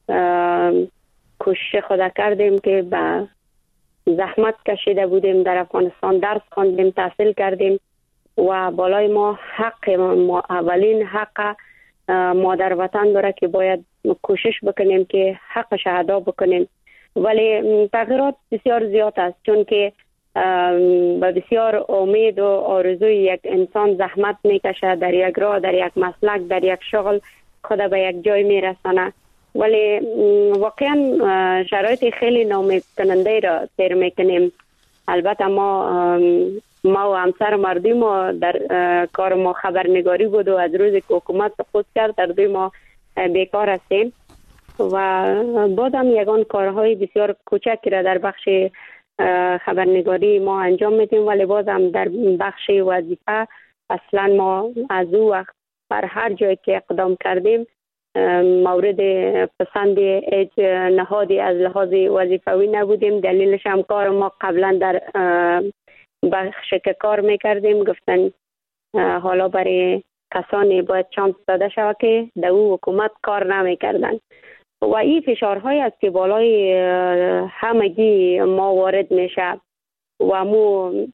کوشش خود کردیم که به زحمت کشیده بودیم، در افغانستان درس خواندیم، تحصیل کردیم و بالای ما حق ما اولین حق مادر وطن داره که باید کوشش بکنیم که حقش ادا بکنیم. ولی تغییرات بسیار زیاد است، چون که با بسیار امید و آرزوی یک انسان زحمت میکشه در یک راه، در یک مسلک، در یک شغل خود به یک جای میرسانه، ولی واقعا شرایط خیلی ناامید کننده را سیر میکنیم. البته ما ما و همسر مردی ما در کار ما خبرنگاری بود و از روزی که حکومت سقوط کرد در دوی ما بیکار هستیم و بازم یگان کارهای بسیار کوچکی را در بخش خبرنگاری ما انجام میدیم، ولی بازم در بخش وظیفه اصلا ما از او وقت بر هر جایی که اقدام کردیم مورد پسند هیچ نهادی از لحاظ وظیفوی نبودیم. دلیلش هم کار ما قبلا در بخش که کار میکردیم گفتن حالا برای کسانی باید چانس داده شود که در او حکومت کار نمیکردن و این فشارهای است که بالای همگی ما وارد میشه و مو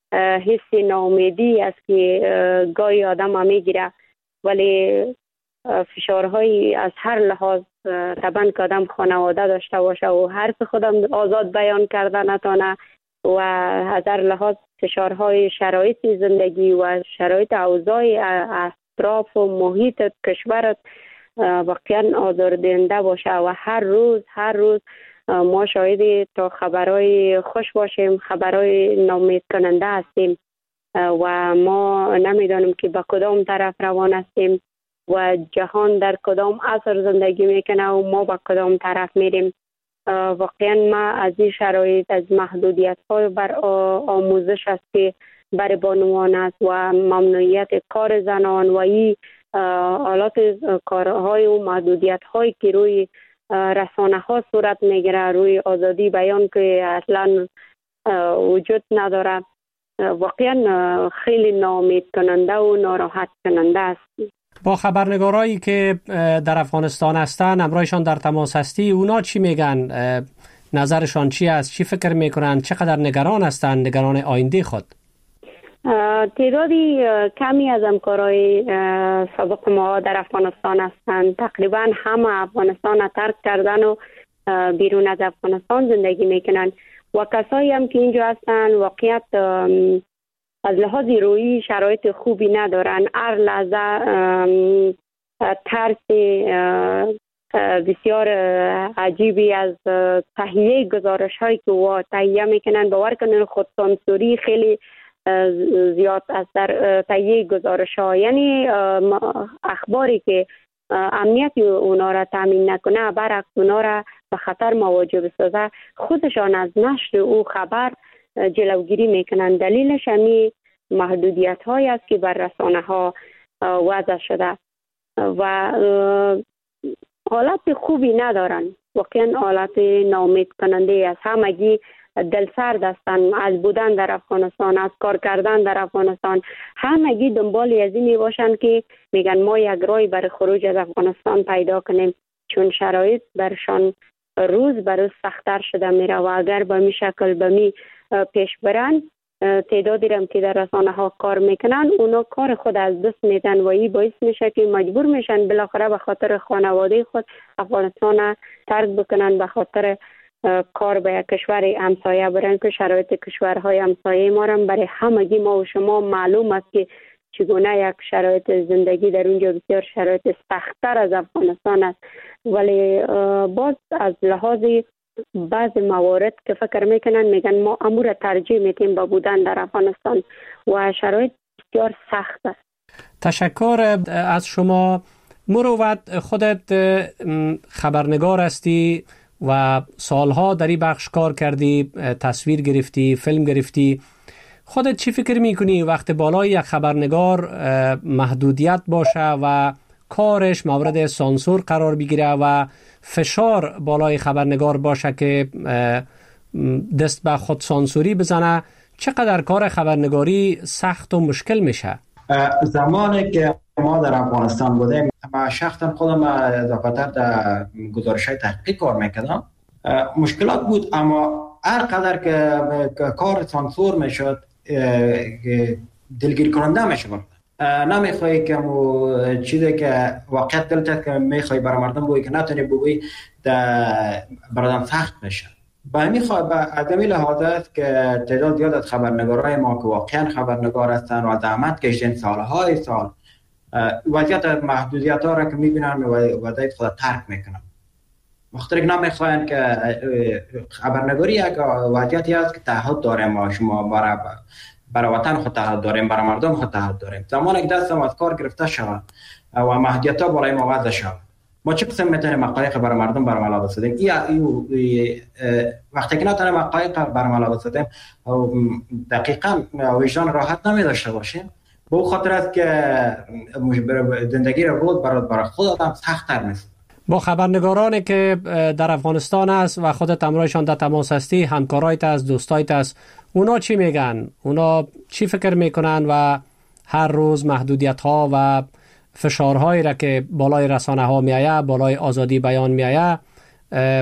حس ناامیدی است که گاهی آدم میگیره، ولی فشارهایی از هر لحاظ طبعا که آدم خانواده داشته باشه و حرف خودم آزاد بیان کرده نتانه و از هر لحاظ فشارهای شرایط زندگی و شرایط اوضاع اطراف و محیط کشورت واقعا آزاردهنده باشه و هر روز هر روز ما شاهد تا خبرهای خوش باشیم، خبرهای ناامید کننده هستیم و ما نمیدانیم که به کدام طرف روان هستیم و جهان در کدام عصر زندگی میکنه و ما به کدام طرف میریم. واقعا ما از این شرایط، از محدودیت های بر آموزش است که بر بانوان است و ممنوعیت کار زنان و این حالات کارهای و محدودیت هایی که روی رسانه ها صورت میگیره، روی آزادی بیان که اصلا وجود نداره، واقعا خیلی ناامید کننده و ناراحت کننده است. با خبرنگارایی که در افغانستان هستن، همراهشان در تماس هستی، اونا چی میگن؟ نظرشان چی است؟ چی فکر میکنن؟ چقدر نگران هستن؟ نگران آینده خود؟ تعدادی کمی از همکارای سابق ما در افغانستان هستند. تقریبا همه افغانستان را ترک کردن و بیرون از افغانستان زندگی میکنن و کسایی هم که اینجا هستن واقعیت از لحاظ روحی شرایط خوبی ندارن. هر لحظه ترس بسیار عجیبی از تهیه گزارش هایی که و تهیه میکنن، باور کنن خود سانسوری خیلی زیاد است در تهیه گزارش ها، یعنی اخباری که امنیت اونا را تامین نکنه برعکس اونا را به خطر مواجه بسازه، خودشان از نشر او خبر جلوگیری میکنن. دلیلش همی محدودیت هایی است که بر رسانه ها وضع شده و حالت خوبی ندارن. واقعا حالت ناامید کننده است. همگی دلسرد هستن از بودن در افغانستان، از کار کردن در افغانستان. همگی دنبال از این باشن که میگن ما یک راه برای خروج از افغانستان پیدا کنیم، چون شرایط برشان روز به روز سخت‌تر شده میره و اگر به می شکل به می پیش برن، تعدادی هم که در رسانه ها کار میکنن اونا کار خود از دست میدن و این باعث میشه که مجبور میشن بالاخره به خاطر خانواده خود افغانستان ترک بکنن، به خاطر کار به یک کشور همسایه برن که شرایط کشورهای همسایه ما هم برای همگی ما و شما معلوم است که چگونه یک شرایط زندگی در اونجا بسیار شرایط سخت‌تر از افغانستان است. ولی باز از لحاظ بعض موارد که فکر میکنن میگن ما امور ترجیح میدیم با بودن در افغانستان و شرایط بسیار سخت است. تشکر از شما. مروت، خودت خبرنگار هستی و سالها در این بخش کار کردی، تصویر گرفتی، فیلم گرفتی. خودت چی فکر میکنی وقت بالای یک خبرنگار محدودیت باشه و کارش مورد سانسور قرار بگیره و فشار بالای خبرنگار باشه که دست به خود سانسوری بزنه، چقدر کار خبرنگاری سخت و مشکل میشه؟ زمانی که ما در افغانستان بودیم، ما شخصا خودم اضافتر در گزارش های تحقیقی کار میکردم، مشکلات بود، اما هر قدر که کار سانسور میشد دلگیر کننده میشه. نمیخوایی که چیزی که واقعیت دلت که میخوای برای مردم بگویی که نتونی بگویی برادم سخت میشه. به همین عدمی لحاظ است که تعداد زیاد از خبرنگارای ما که واقعا خبرنگار هستن و زحمت کشیدن سالهای سال وضعیت محدودیت ها را که میبینن و وضعیت خود ترک میکنن. مختلف نمیخواین که خبرنگاری یک وضعیتی است که تعهد داریم ما شما برای برای وطن خود تعهد داریم، برای مردم خود تعهد داریم. زمانی که دستم از کار گرفته شود و محدودیت ها بالای ما وضع شود، ما چه قسم میتونیم حقایق برای مردم برآمد بسازیم؟ ای وقتی که نتونیم حقایق برآمد بسازیم دقیقاً وجدان راحت نمیداشته باشیم. به خاطر است که زندگی رو بود برای خود آدم سخت‌تر میشه. با خبرنگارانی که در افغانستان است و خودت همراهشان در تماس هستی، همکارایت است، دوستایت است، اونا چی میگن؟ اونا چی فکر میکنن و هر روز محدودیت ها و فشارهایی را که بالای رسانه ها میایه، بالای آزادی بیان میایه،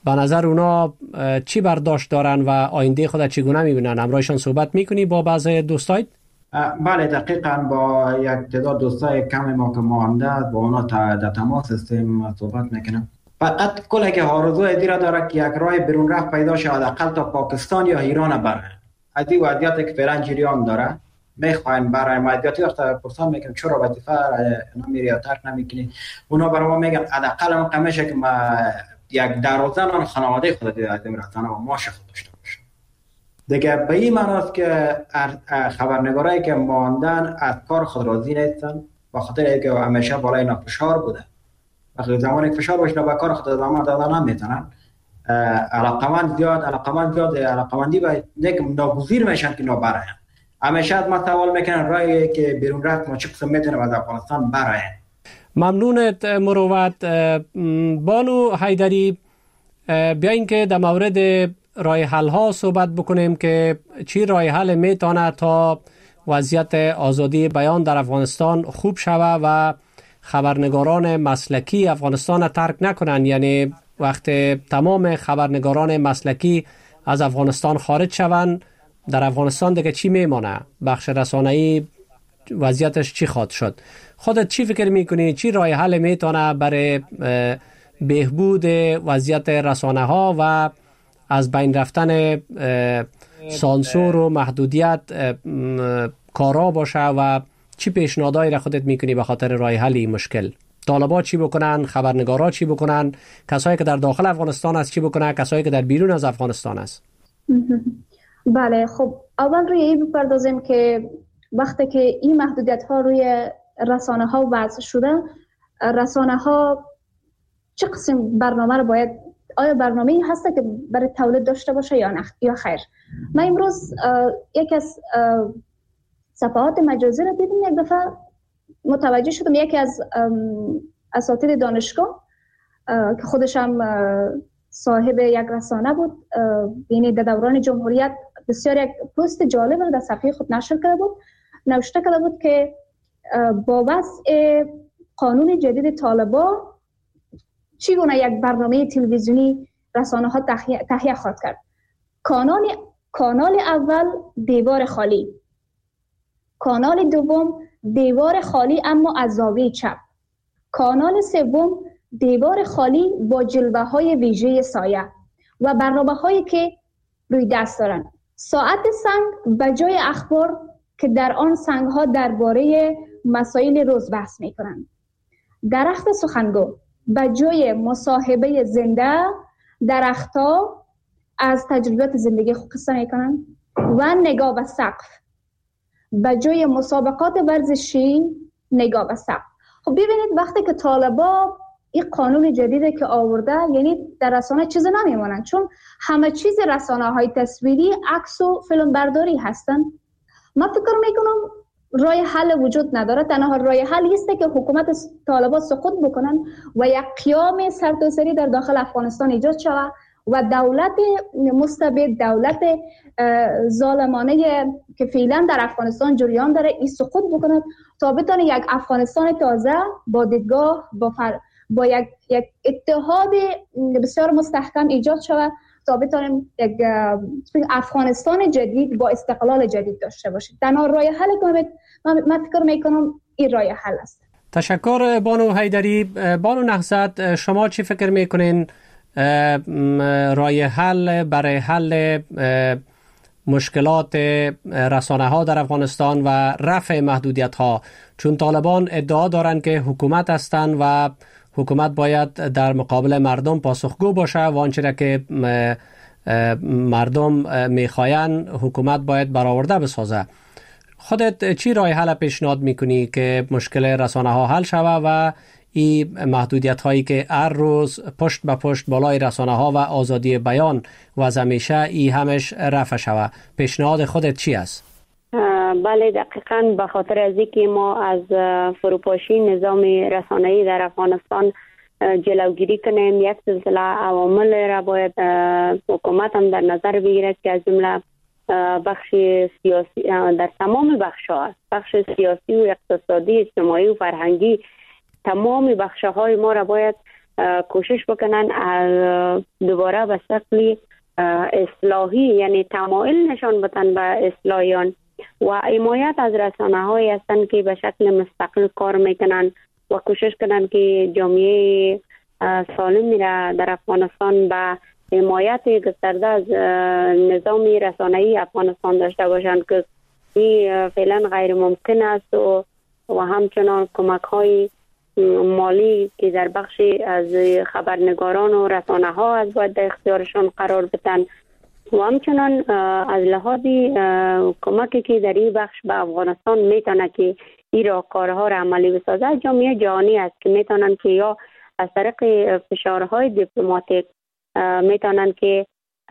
به نظر اونا چی برداشت دارن و آینده خود چگونه میبینن؟ همراهشان صحبت میکنی با بعض دوستایت؟ بله دقیقاً با یک تعداد دوستای کم ما که مانده با اونا در تماس هستیم، صحبت میکنم. فقط کلی که آرزوی دیره داره که یک راه بیرون رفت پیدا شود، حداقل تا پاکستان یا ایران بره. از این وضعیتی که فعلا جریان داره میخواین برای مادیاتی وقت پرسان میکنم چرا وظیفه نمیری یا ترک نمیکنی، اونا برای ما میگن حداقل ما قمشه که ما یک دروازه خانواده خود دیده از این رسانه و ماش خود داشته باشه دیگه. به این معناست که خبرنگارایی که ماندن از کار خود راضی نیستن، به خاطر اینکه همیشه بالای اینا فشار بوده. وقتی زمانی که فشار باشه به کار خود ادامه دادن نمیتونن. علاقمند زیاد علاقمند زیاد علاقمندی به یک ناگزیر میشن که نابرن. همیشه از ما سوال میکنن راهی که بیرون رفت ما چه قسم میتونیم از افغانستان برن. ممنونت مروت. بانو حیدری، بیاین که در مورد راه حل ها صحبت بکنیم که چی راه حل میتونه تا وضعیت آزادی بیان در افغانستان خوب شوه و خبرنگاران مسلکی افغانستان ترک نکنن. یعنی وقت تمام خبرنگاران مسلکی از افغانستان خارج شوند، در افغانستان دیگه چی میمانه؟ بخش رسانه‌ای وضعیتش چی خواهد شد؟ خودت چی فکر میکنی؟ چی راه حل میتونه برای بهبود وضعیت رسانه ها و از بین رفتن سانسور و محدودیت کارا باشه و چی پیشنهادایی را خودت میکنی به خاطر راه حل این مشکل؟ طالبا چی بکنن؟ خبرنگارا چی بکنن؟ کسایی که در داخل افغانستان است چی بکنن؟ کسایی که در بیرون از افغانستان است؟ بله، خب اول روی این بپردازیم که وقتی که این محدودیت ها روی رسانه ها وضع شده، رسانه ها چه قسم برنامه رو باید، آیا برنامه ای هسته که برای تولید داشته باشه یا نه یا خیر؟ من امروز یک از صفحات مجازی رو دیدم، یک دفعه متوجه شدم یکی از اساتید دانشگاه که خودش هم صاحب یک رسانه بود، یعنی در دوران جمهوریت بسیار یک پست جالب رو در صفحه خود نشر کرده بود. نوشته کرده بود که با وضع قانون جدید طالبان چگونه یک برنامه تلویزیونی رسانه ها تهیه خواهد کرد. کانال کانال اول دیوار خالی، کانال دوم دیوار خالی اما از زاویه چپ، کانال سوم دیوار خالی با جلوه های ویژه سایه و برنامه هایی که روی دست دارن. ساعت سنگ به جای اخبار که در آن سنگ ها درباره مسائل روز بحث می کنند. درخت سخنگو به جای مصاحبه زنده درختها از تجربیات زندگی خود قصه می کنند. و نگاه به سقف به جای مسابقات ورزشی نگاه به سقف. خب ببینید وقتی که طالبا این قانون جدیدی که آورده، یعنی در رسانه چیز نمیمونن، چون همه چیز رسانه های تصویری عکس و فیلم برداری هستن. من فکر میکنم راه حل وجود نداره. تنها راه حل است که حکومت طالبان سقوط بکنن و یک قیام سرتاسری در داخل افغانستان ایجاد شود و دولت مستبد، دولت ظالمانه که فعلا در افغانستان جریان داره این سقوط بکنه تا بتونه یک افغانستان تازه با دیدگاه با فر... با یک یک اتحاد بسیار مستحکم ایجاد شود تا بتونیم یک افغانستان جدید با استقلال جدید داشته باشیم. تنها راه حل که من فکر میکنم این راه حل است. تشکر بانو حیدری. بانو نهضت، شما چی فکر میکنین راه حل برای حل مشکلات رسانه ها در افغانستان و رفع محدودیت ها؟ چون طالبان ادعا دارند که حکومت هستند و حکومت باید در مقابل مردم پاسخگو باشه و آنچه که مردم میخواین حکومت باید برآورده بسازه. خودت چی راه حل پیشنهاد میکنی که مشکل رسانه ها حل شوه و این محدودیت هایی که هر روز پشت به پشت بالای رسانه ها و آزادی بیان و از همیشه ای همش رفع شوه؟ پیشنهاد خودت چی است؟ بله دقیقاً به خاطر از اینکه ما از فروپاشی نظام رسانه‌ای در افغانستان جلوگیری کنیم، یک سلسله عوامل را باید حکومت هم در نظر بگیرد که از جمله بخش سیاسی در تمام بخش‌ها است، بخش سیاسی و اقتصادی، اجتماعی و فرهنگی، تمام بخش‌های ما را باید کوشش بکنن از دوباره به شکل اصلاحی یعنی تمایل نشان بدن به اصلاحیان و حمایت از رسانه های هستند که به شکل مستقل کار میکنن و کوشش کنن که جامعه سالمی را در افغانستان به حمایت گسترده از نظام رسانه‌ای افغانستان داشته باشند که این فعلا غیر ممکن است و و همچنان کمک های مالی که در بخشی از خبرنگاران و رسانه ها از باید در اختیارشان قرار بدن و همچنان از لحاظ کمکی که در این بخش به افغانستان میتونه که این را کارها را عملی بسازه جامعه جهانی است که میتونن که یا از طریق فشارهای دیپلماتیک میتونن که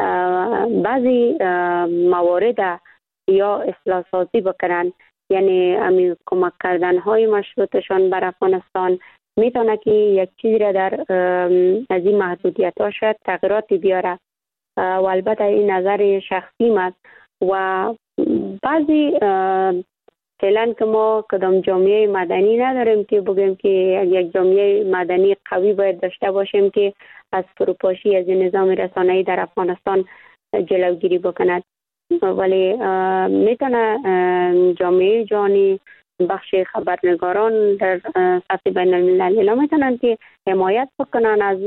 بعضی موارد یا اصلاح سازی بکنن یعنی امی کمک کردن های مشروطشان بر افغانستان میتونه که یک چیزی را در از این محدودیت ها شاید تغییراتی بیاره و البته این نظر شخصی است و بعضی فعلا که ما کدام جامعه مدنی نداریم که بگیم که یک جامعه مدنی قوی باید داشته باشیم که از فروپاشی از نظام رسانه‌ای در افغانستان جلوگیری بکند ولی میتونه جامعه جهانی بخش خبرنگاران در سطح بین المللی میتونن که حمایت بکنن از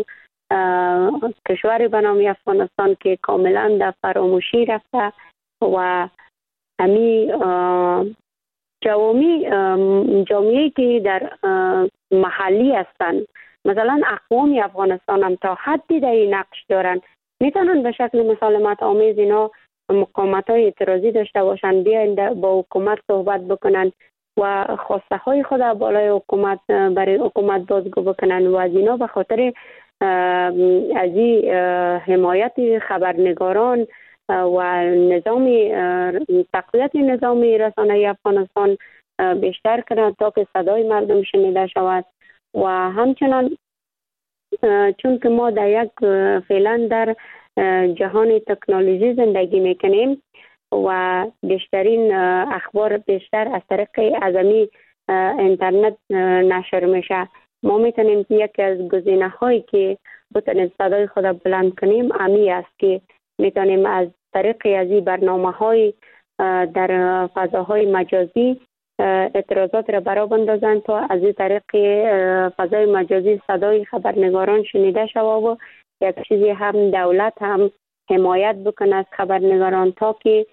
کشور به نام افغانستان که کاملا در فراموشی رفته و همی جوامع جامعه که در محلی هستند مثلا اقوام افغانستان هم تا حدی در این نقش دارن میتونن به شکل مسالمت آمیز اینا مقاومت های اعتراضی داشته باشن بیاین با حکومت صحبت بکنن و خواسته های خود بالای حکومت برای حکومت بازگو بکنن و از اینا به خاطر از این حمایت خبرنگاران و نظام تقویت نظام رسانه‌ای افغانستان بیشتر کنند تا که صدای مردم شنیده شود و همچنان چون که ما در یک فعلا در جهان تکنولوژی زندگی میکنیم و بیشترین اخبار بیشتر از طریق اعظمی اینترنت نشر میشه ما میتونیم که یکی از گزینه هایی که بتونیم صدای خود بلند کنیم امی است که میتونیم از طریق از این برنامه های در فضاهای مجازی اعتراضات را برا بندازن تا از این طریق فضای مجازی صدای خبرنگاران شنیده شود و یک چیزی هم دولت هم حمایت بکنه از خبرنگاران تا که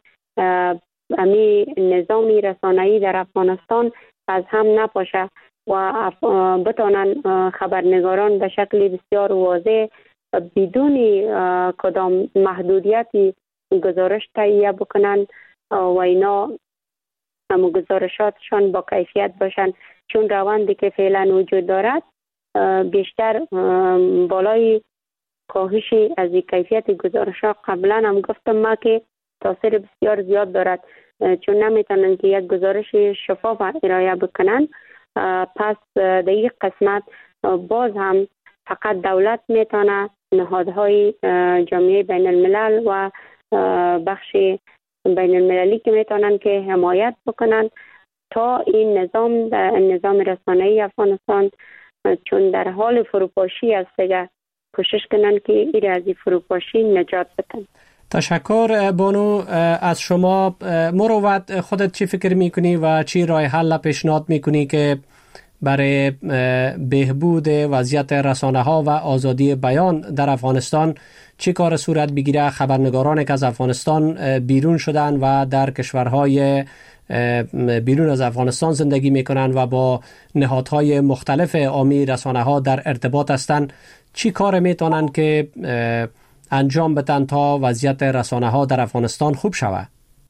امی نظامی رسانه‌ای در افغانستان از هم نپاشه و بتانن خبرنگاران به شکل بسیار واضح بدون کدام محدودیتی گزارش تهیه بکنن و اینا هم گزارشاتشان با کیفیت باشن چون روندی که فعلا وجود دارد بیشتر بالای کاهشی از کیفیت گزارشات قبلا هم گفتم ما که تاثیر بسیار زیاد دارد چون نمیتونن که یک گزارش شفاف ارائه بکنن پس در این قسمت باز هم فقط دولت میتونه نهادهای جامعه بین الملل و بخش بین المللی که میتونن که حمایت بکنن تا این نظام نظام رسانه‌ای افغانستان چون در حال فروپاشی است دیگه کوشش کنن که این از این فروپاشی نجات بدن. تشکر بانو از شما. مروت خودت چی فکر میکنی و چی راه حل پیشنهاد میکنی که برای بهبود وضعیت رسانه ها و آزادی بیان در افغانستان چی کار صورت بگیره؟ خبرنگارانی که از افغانستان بیرون شدن و در کشورهای بیرون از افغانستان زندگی میکنن و با نهادهای مختلف عامی رسانه ها در ارتباط هستند چی کار میتونن که انجام بدن تا وضعیت رسانه ها در افغانستان خوب شود؟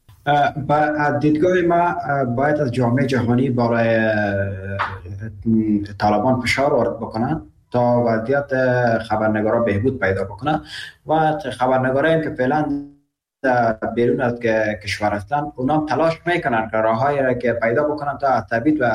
با دیدگاه ما باید از جامعه جهانی برای طالبان فشار وارد بکنن تا وضعیت خبرنگارا بهبود پیدا بکنه و خبرنگارایی که فعلا بیرون از کشور هستن اونا تلاش میکنن که راههایی را که پیدا بکنن تا تبعید و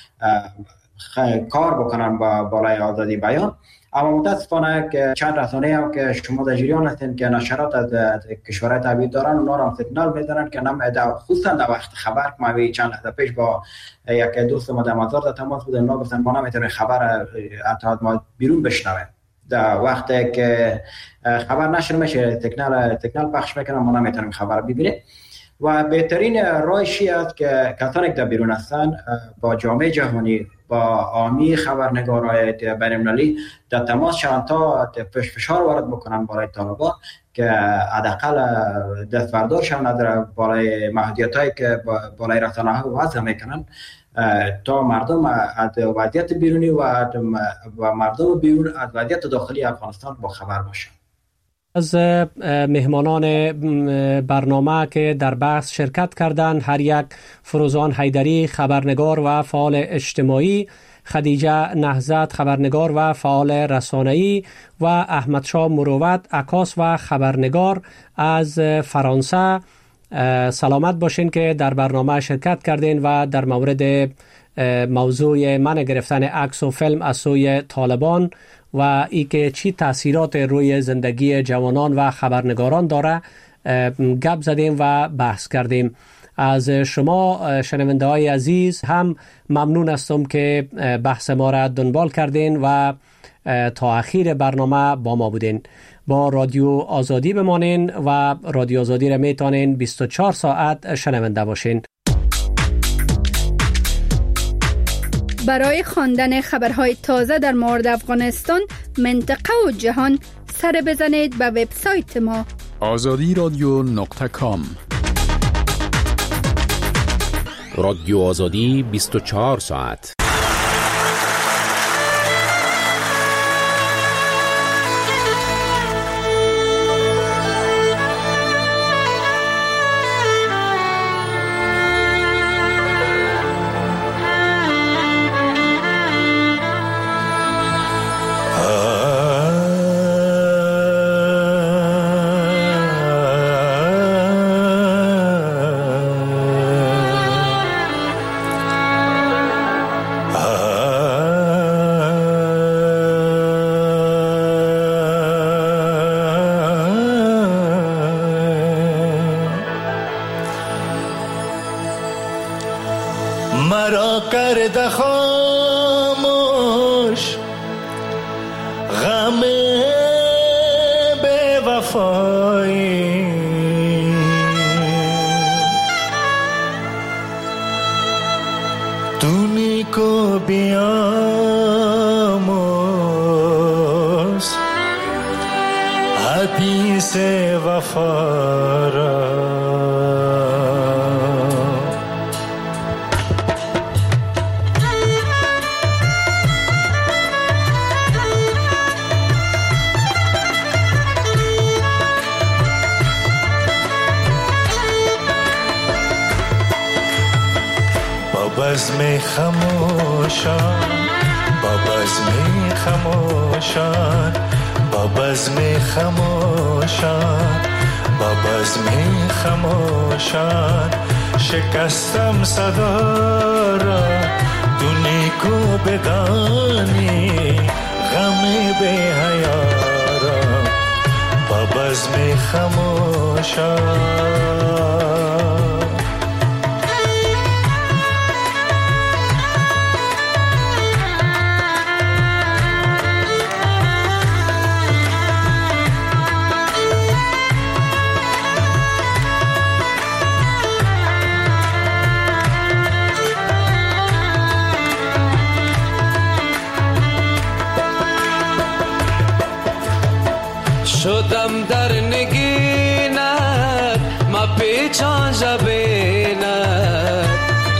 کار بکنن با بالای آزادی بیان. اما متاسفانه که چند رسانه هم که شما در جریان هستین که نشرات از کشورهای تبعید دارن اونا را سیگنال میدارن که نم خصوصا در وقت خبر ما وی چند لحظه پیش با یک دوست ما در مزار در تماس بودیم اونا گفتن ما نمیتونیم خبر اتحاد ما بیرون بشنویم در وقتی که خبر نشر میشه تکنال تکنال پخش میکنن ما نمیتونیم خبر ببینیم و بهترین راهی است که کسانی که در بیرون هستن با جامعه جهانی با عامی خبرنگارای بین‌المللی در تماس شوند تا فشار وارد بکنن بالای طالبان که حداقل دست بردار شوند در بالای محدودیتایی که بالای رسانه‌ها وضع میکنن تا مردم از وضعیت بیرونی و مردم بیرون از وضعیت داخلی افغانستان با خبر باشند. از مهمانان برنامه که در بحث شرکت کردند هر یک فروزان حیدری خبرنگار و فعال اجتماعی، خدیجه نهضت خبرنگار و فعال رسانه‌ای و احمد شاه مروت عکاس و خبرنگار از فرانسه. سلامت باشین که در برنامه شرکت کردین و در مورد موضوع منع گرفتن عکس و فیلم از سوی طالبان و ای که چی تاثیرات روی زندگی جوانان و خبرنگاران داره گپ زدیم و بحث کردیم. از شما شنونده های عزیز هم ممنون هستم که بحث ما را دنبال کردین و تا اخیر برنامه با ما بودین. با رادیو آزادی بمانین و رادیو آزادی را میتونین بیست و چهار ساعت شنونده باشین. برای خواندن خبرهای تازه در مورد افغانستان، منطقه و جهان سر بزنید به وبسایت ما آزادی رادیو نقطه کام. رادیو آزادی بیست و چهار ساعت. مرا کرده خاموش غم بے وفایی، تو نیکو بیاموز حدیث وفا را. بزم خموشان با بزم خموشان با بزم خموشان با بزم خموشان شکستم صدا را، تو نیکو بدانی غم بی حیا را. با بزم خموشان شدم در نگینت ما پیچان جبینت،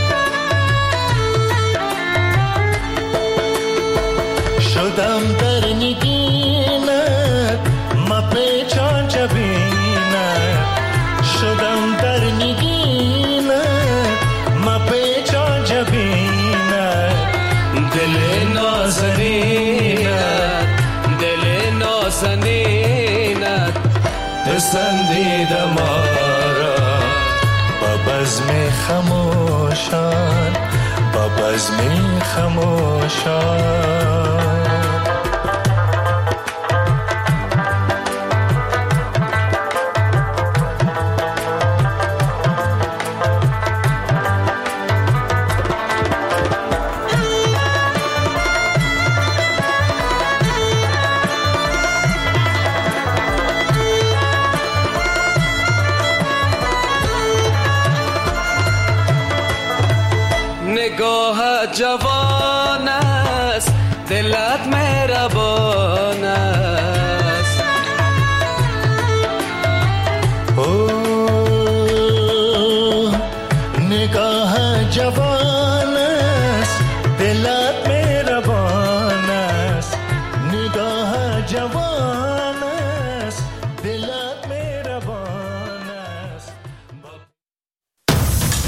شدم در نگینت ما پیچان جبینت، شدم در نگینت ما پیچان جبینت. دل نازنینت دل نازنینت پسندیده ما را. با بزم خموشان با بزم خموشان نگاه جوان است، دلت مهربان است. او نگاه جوان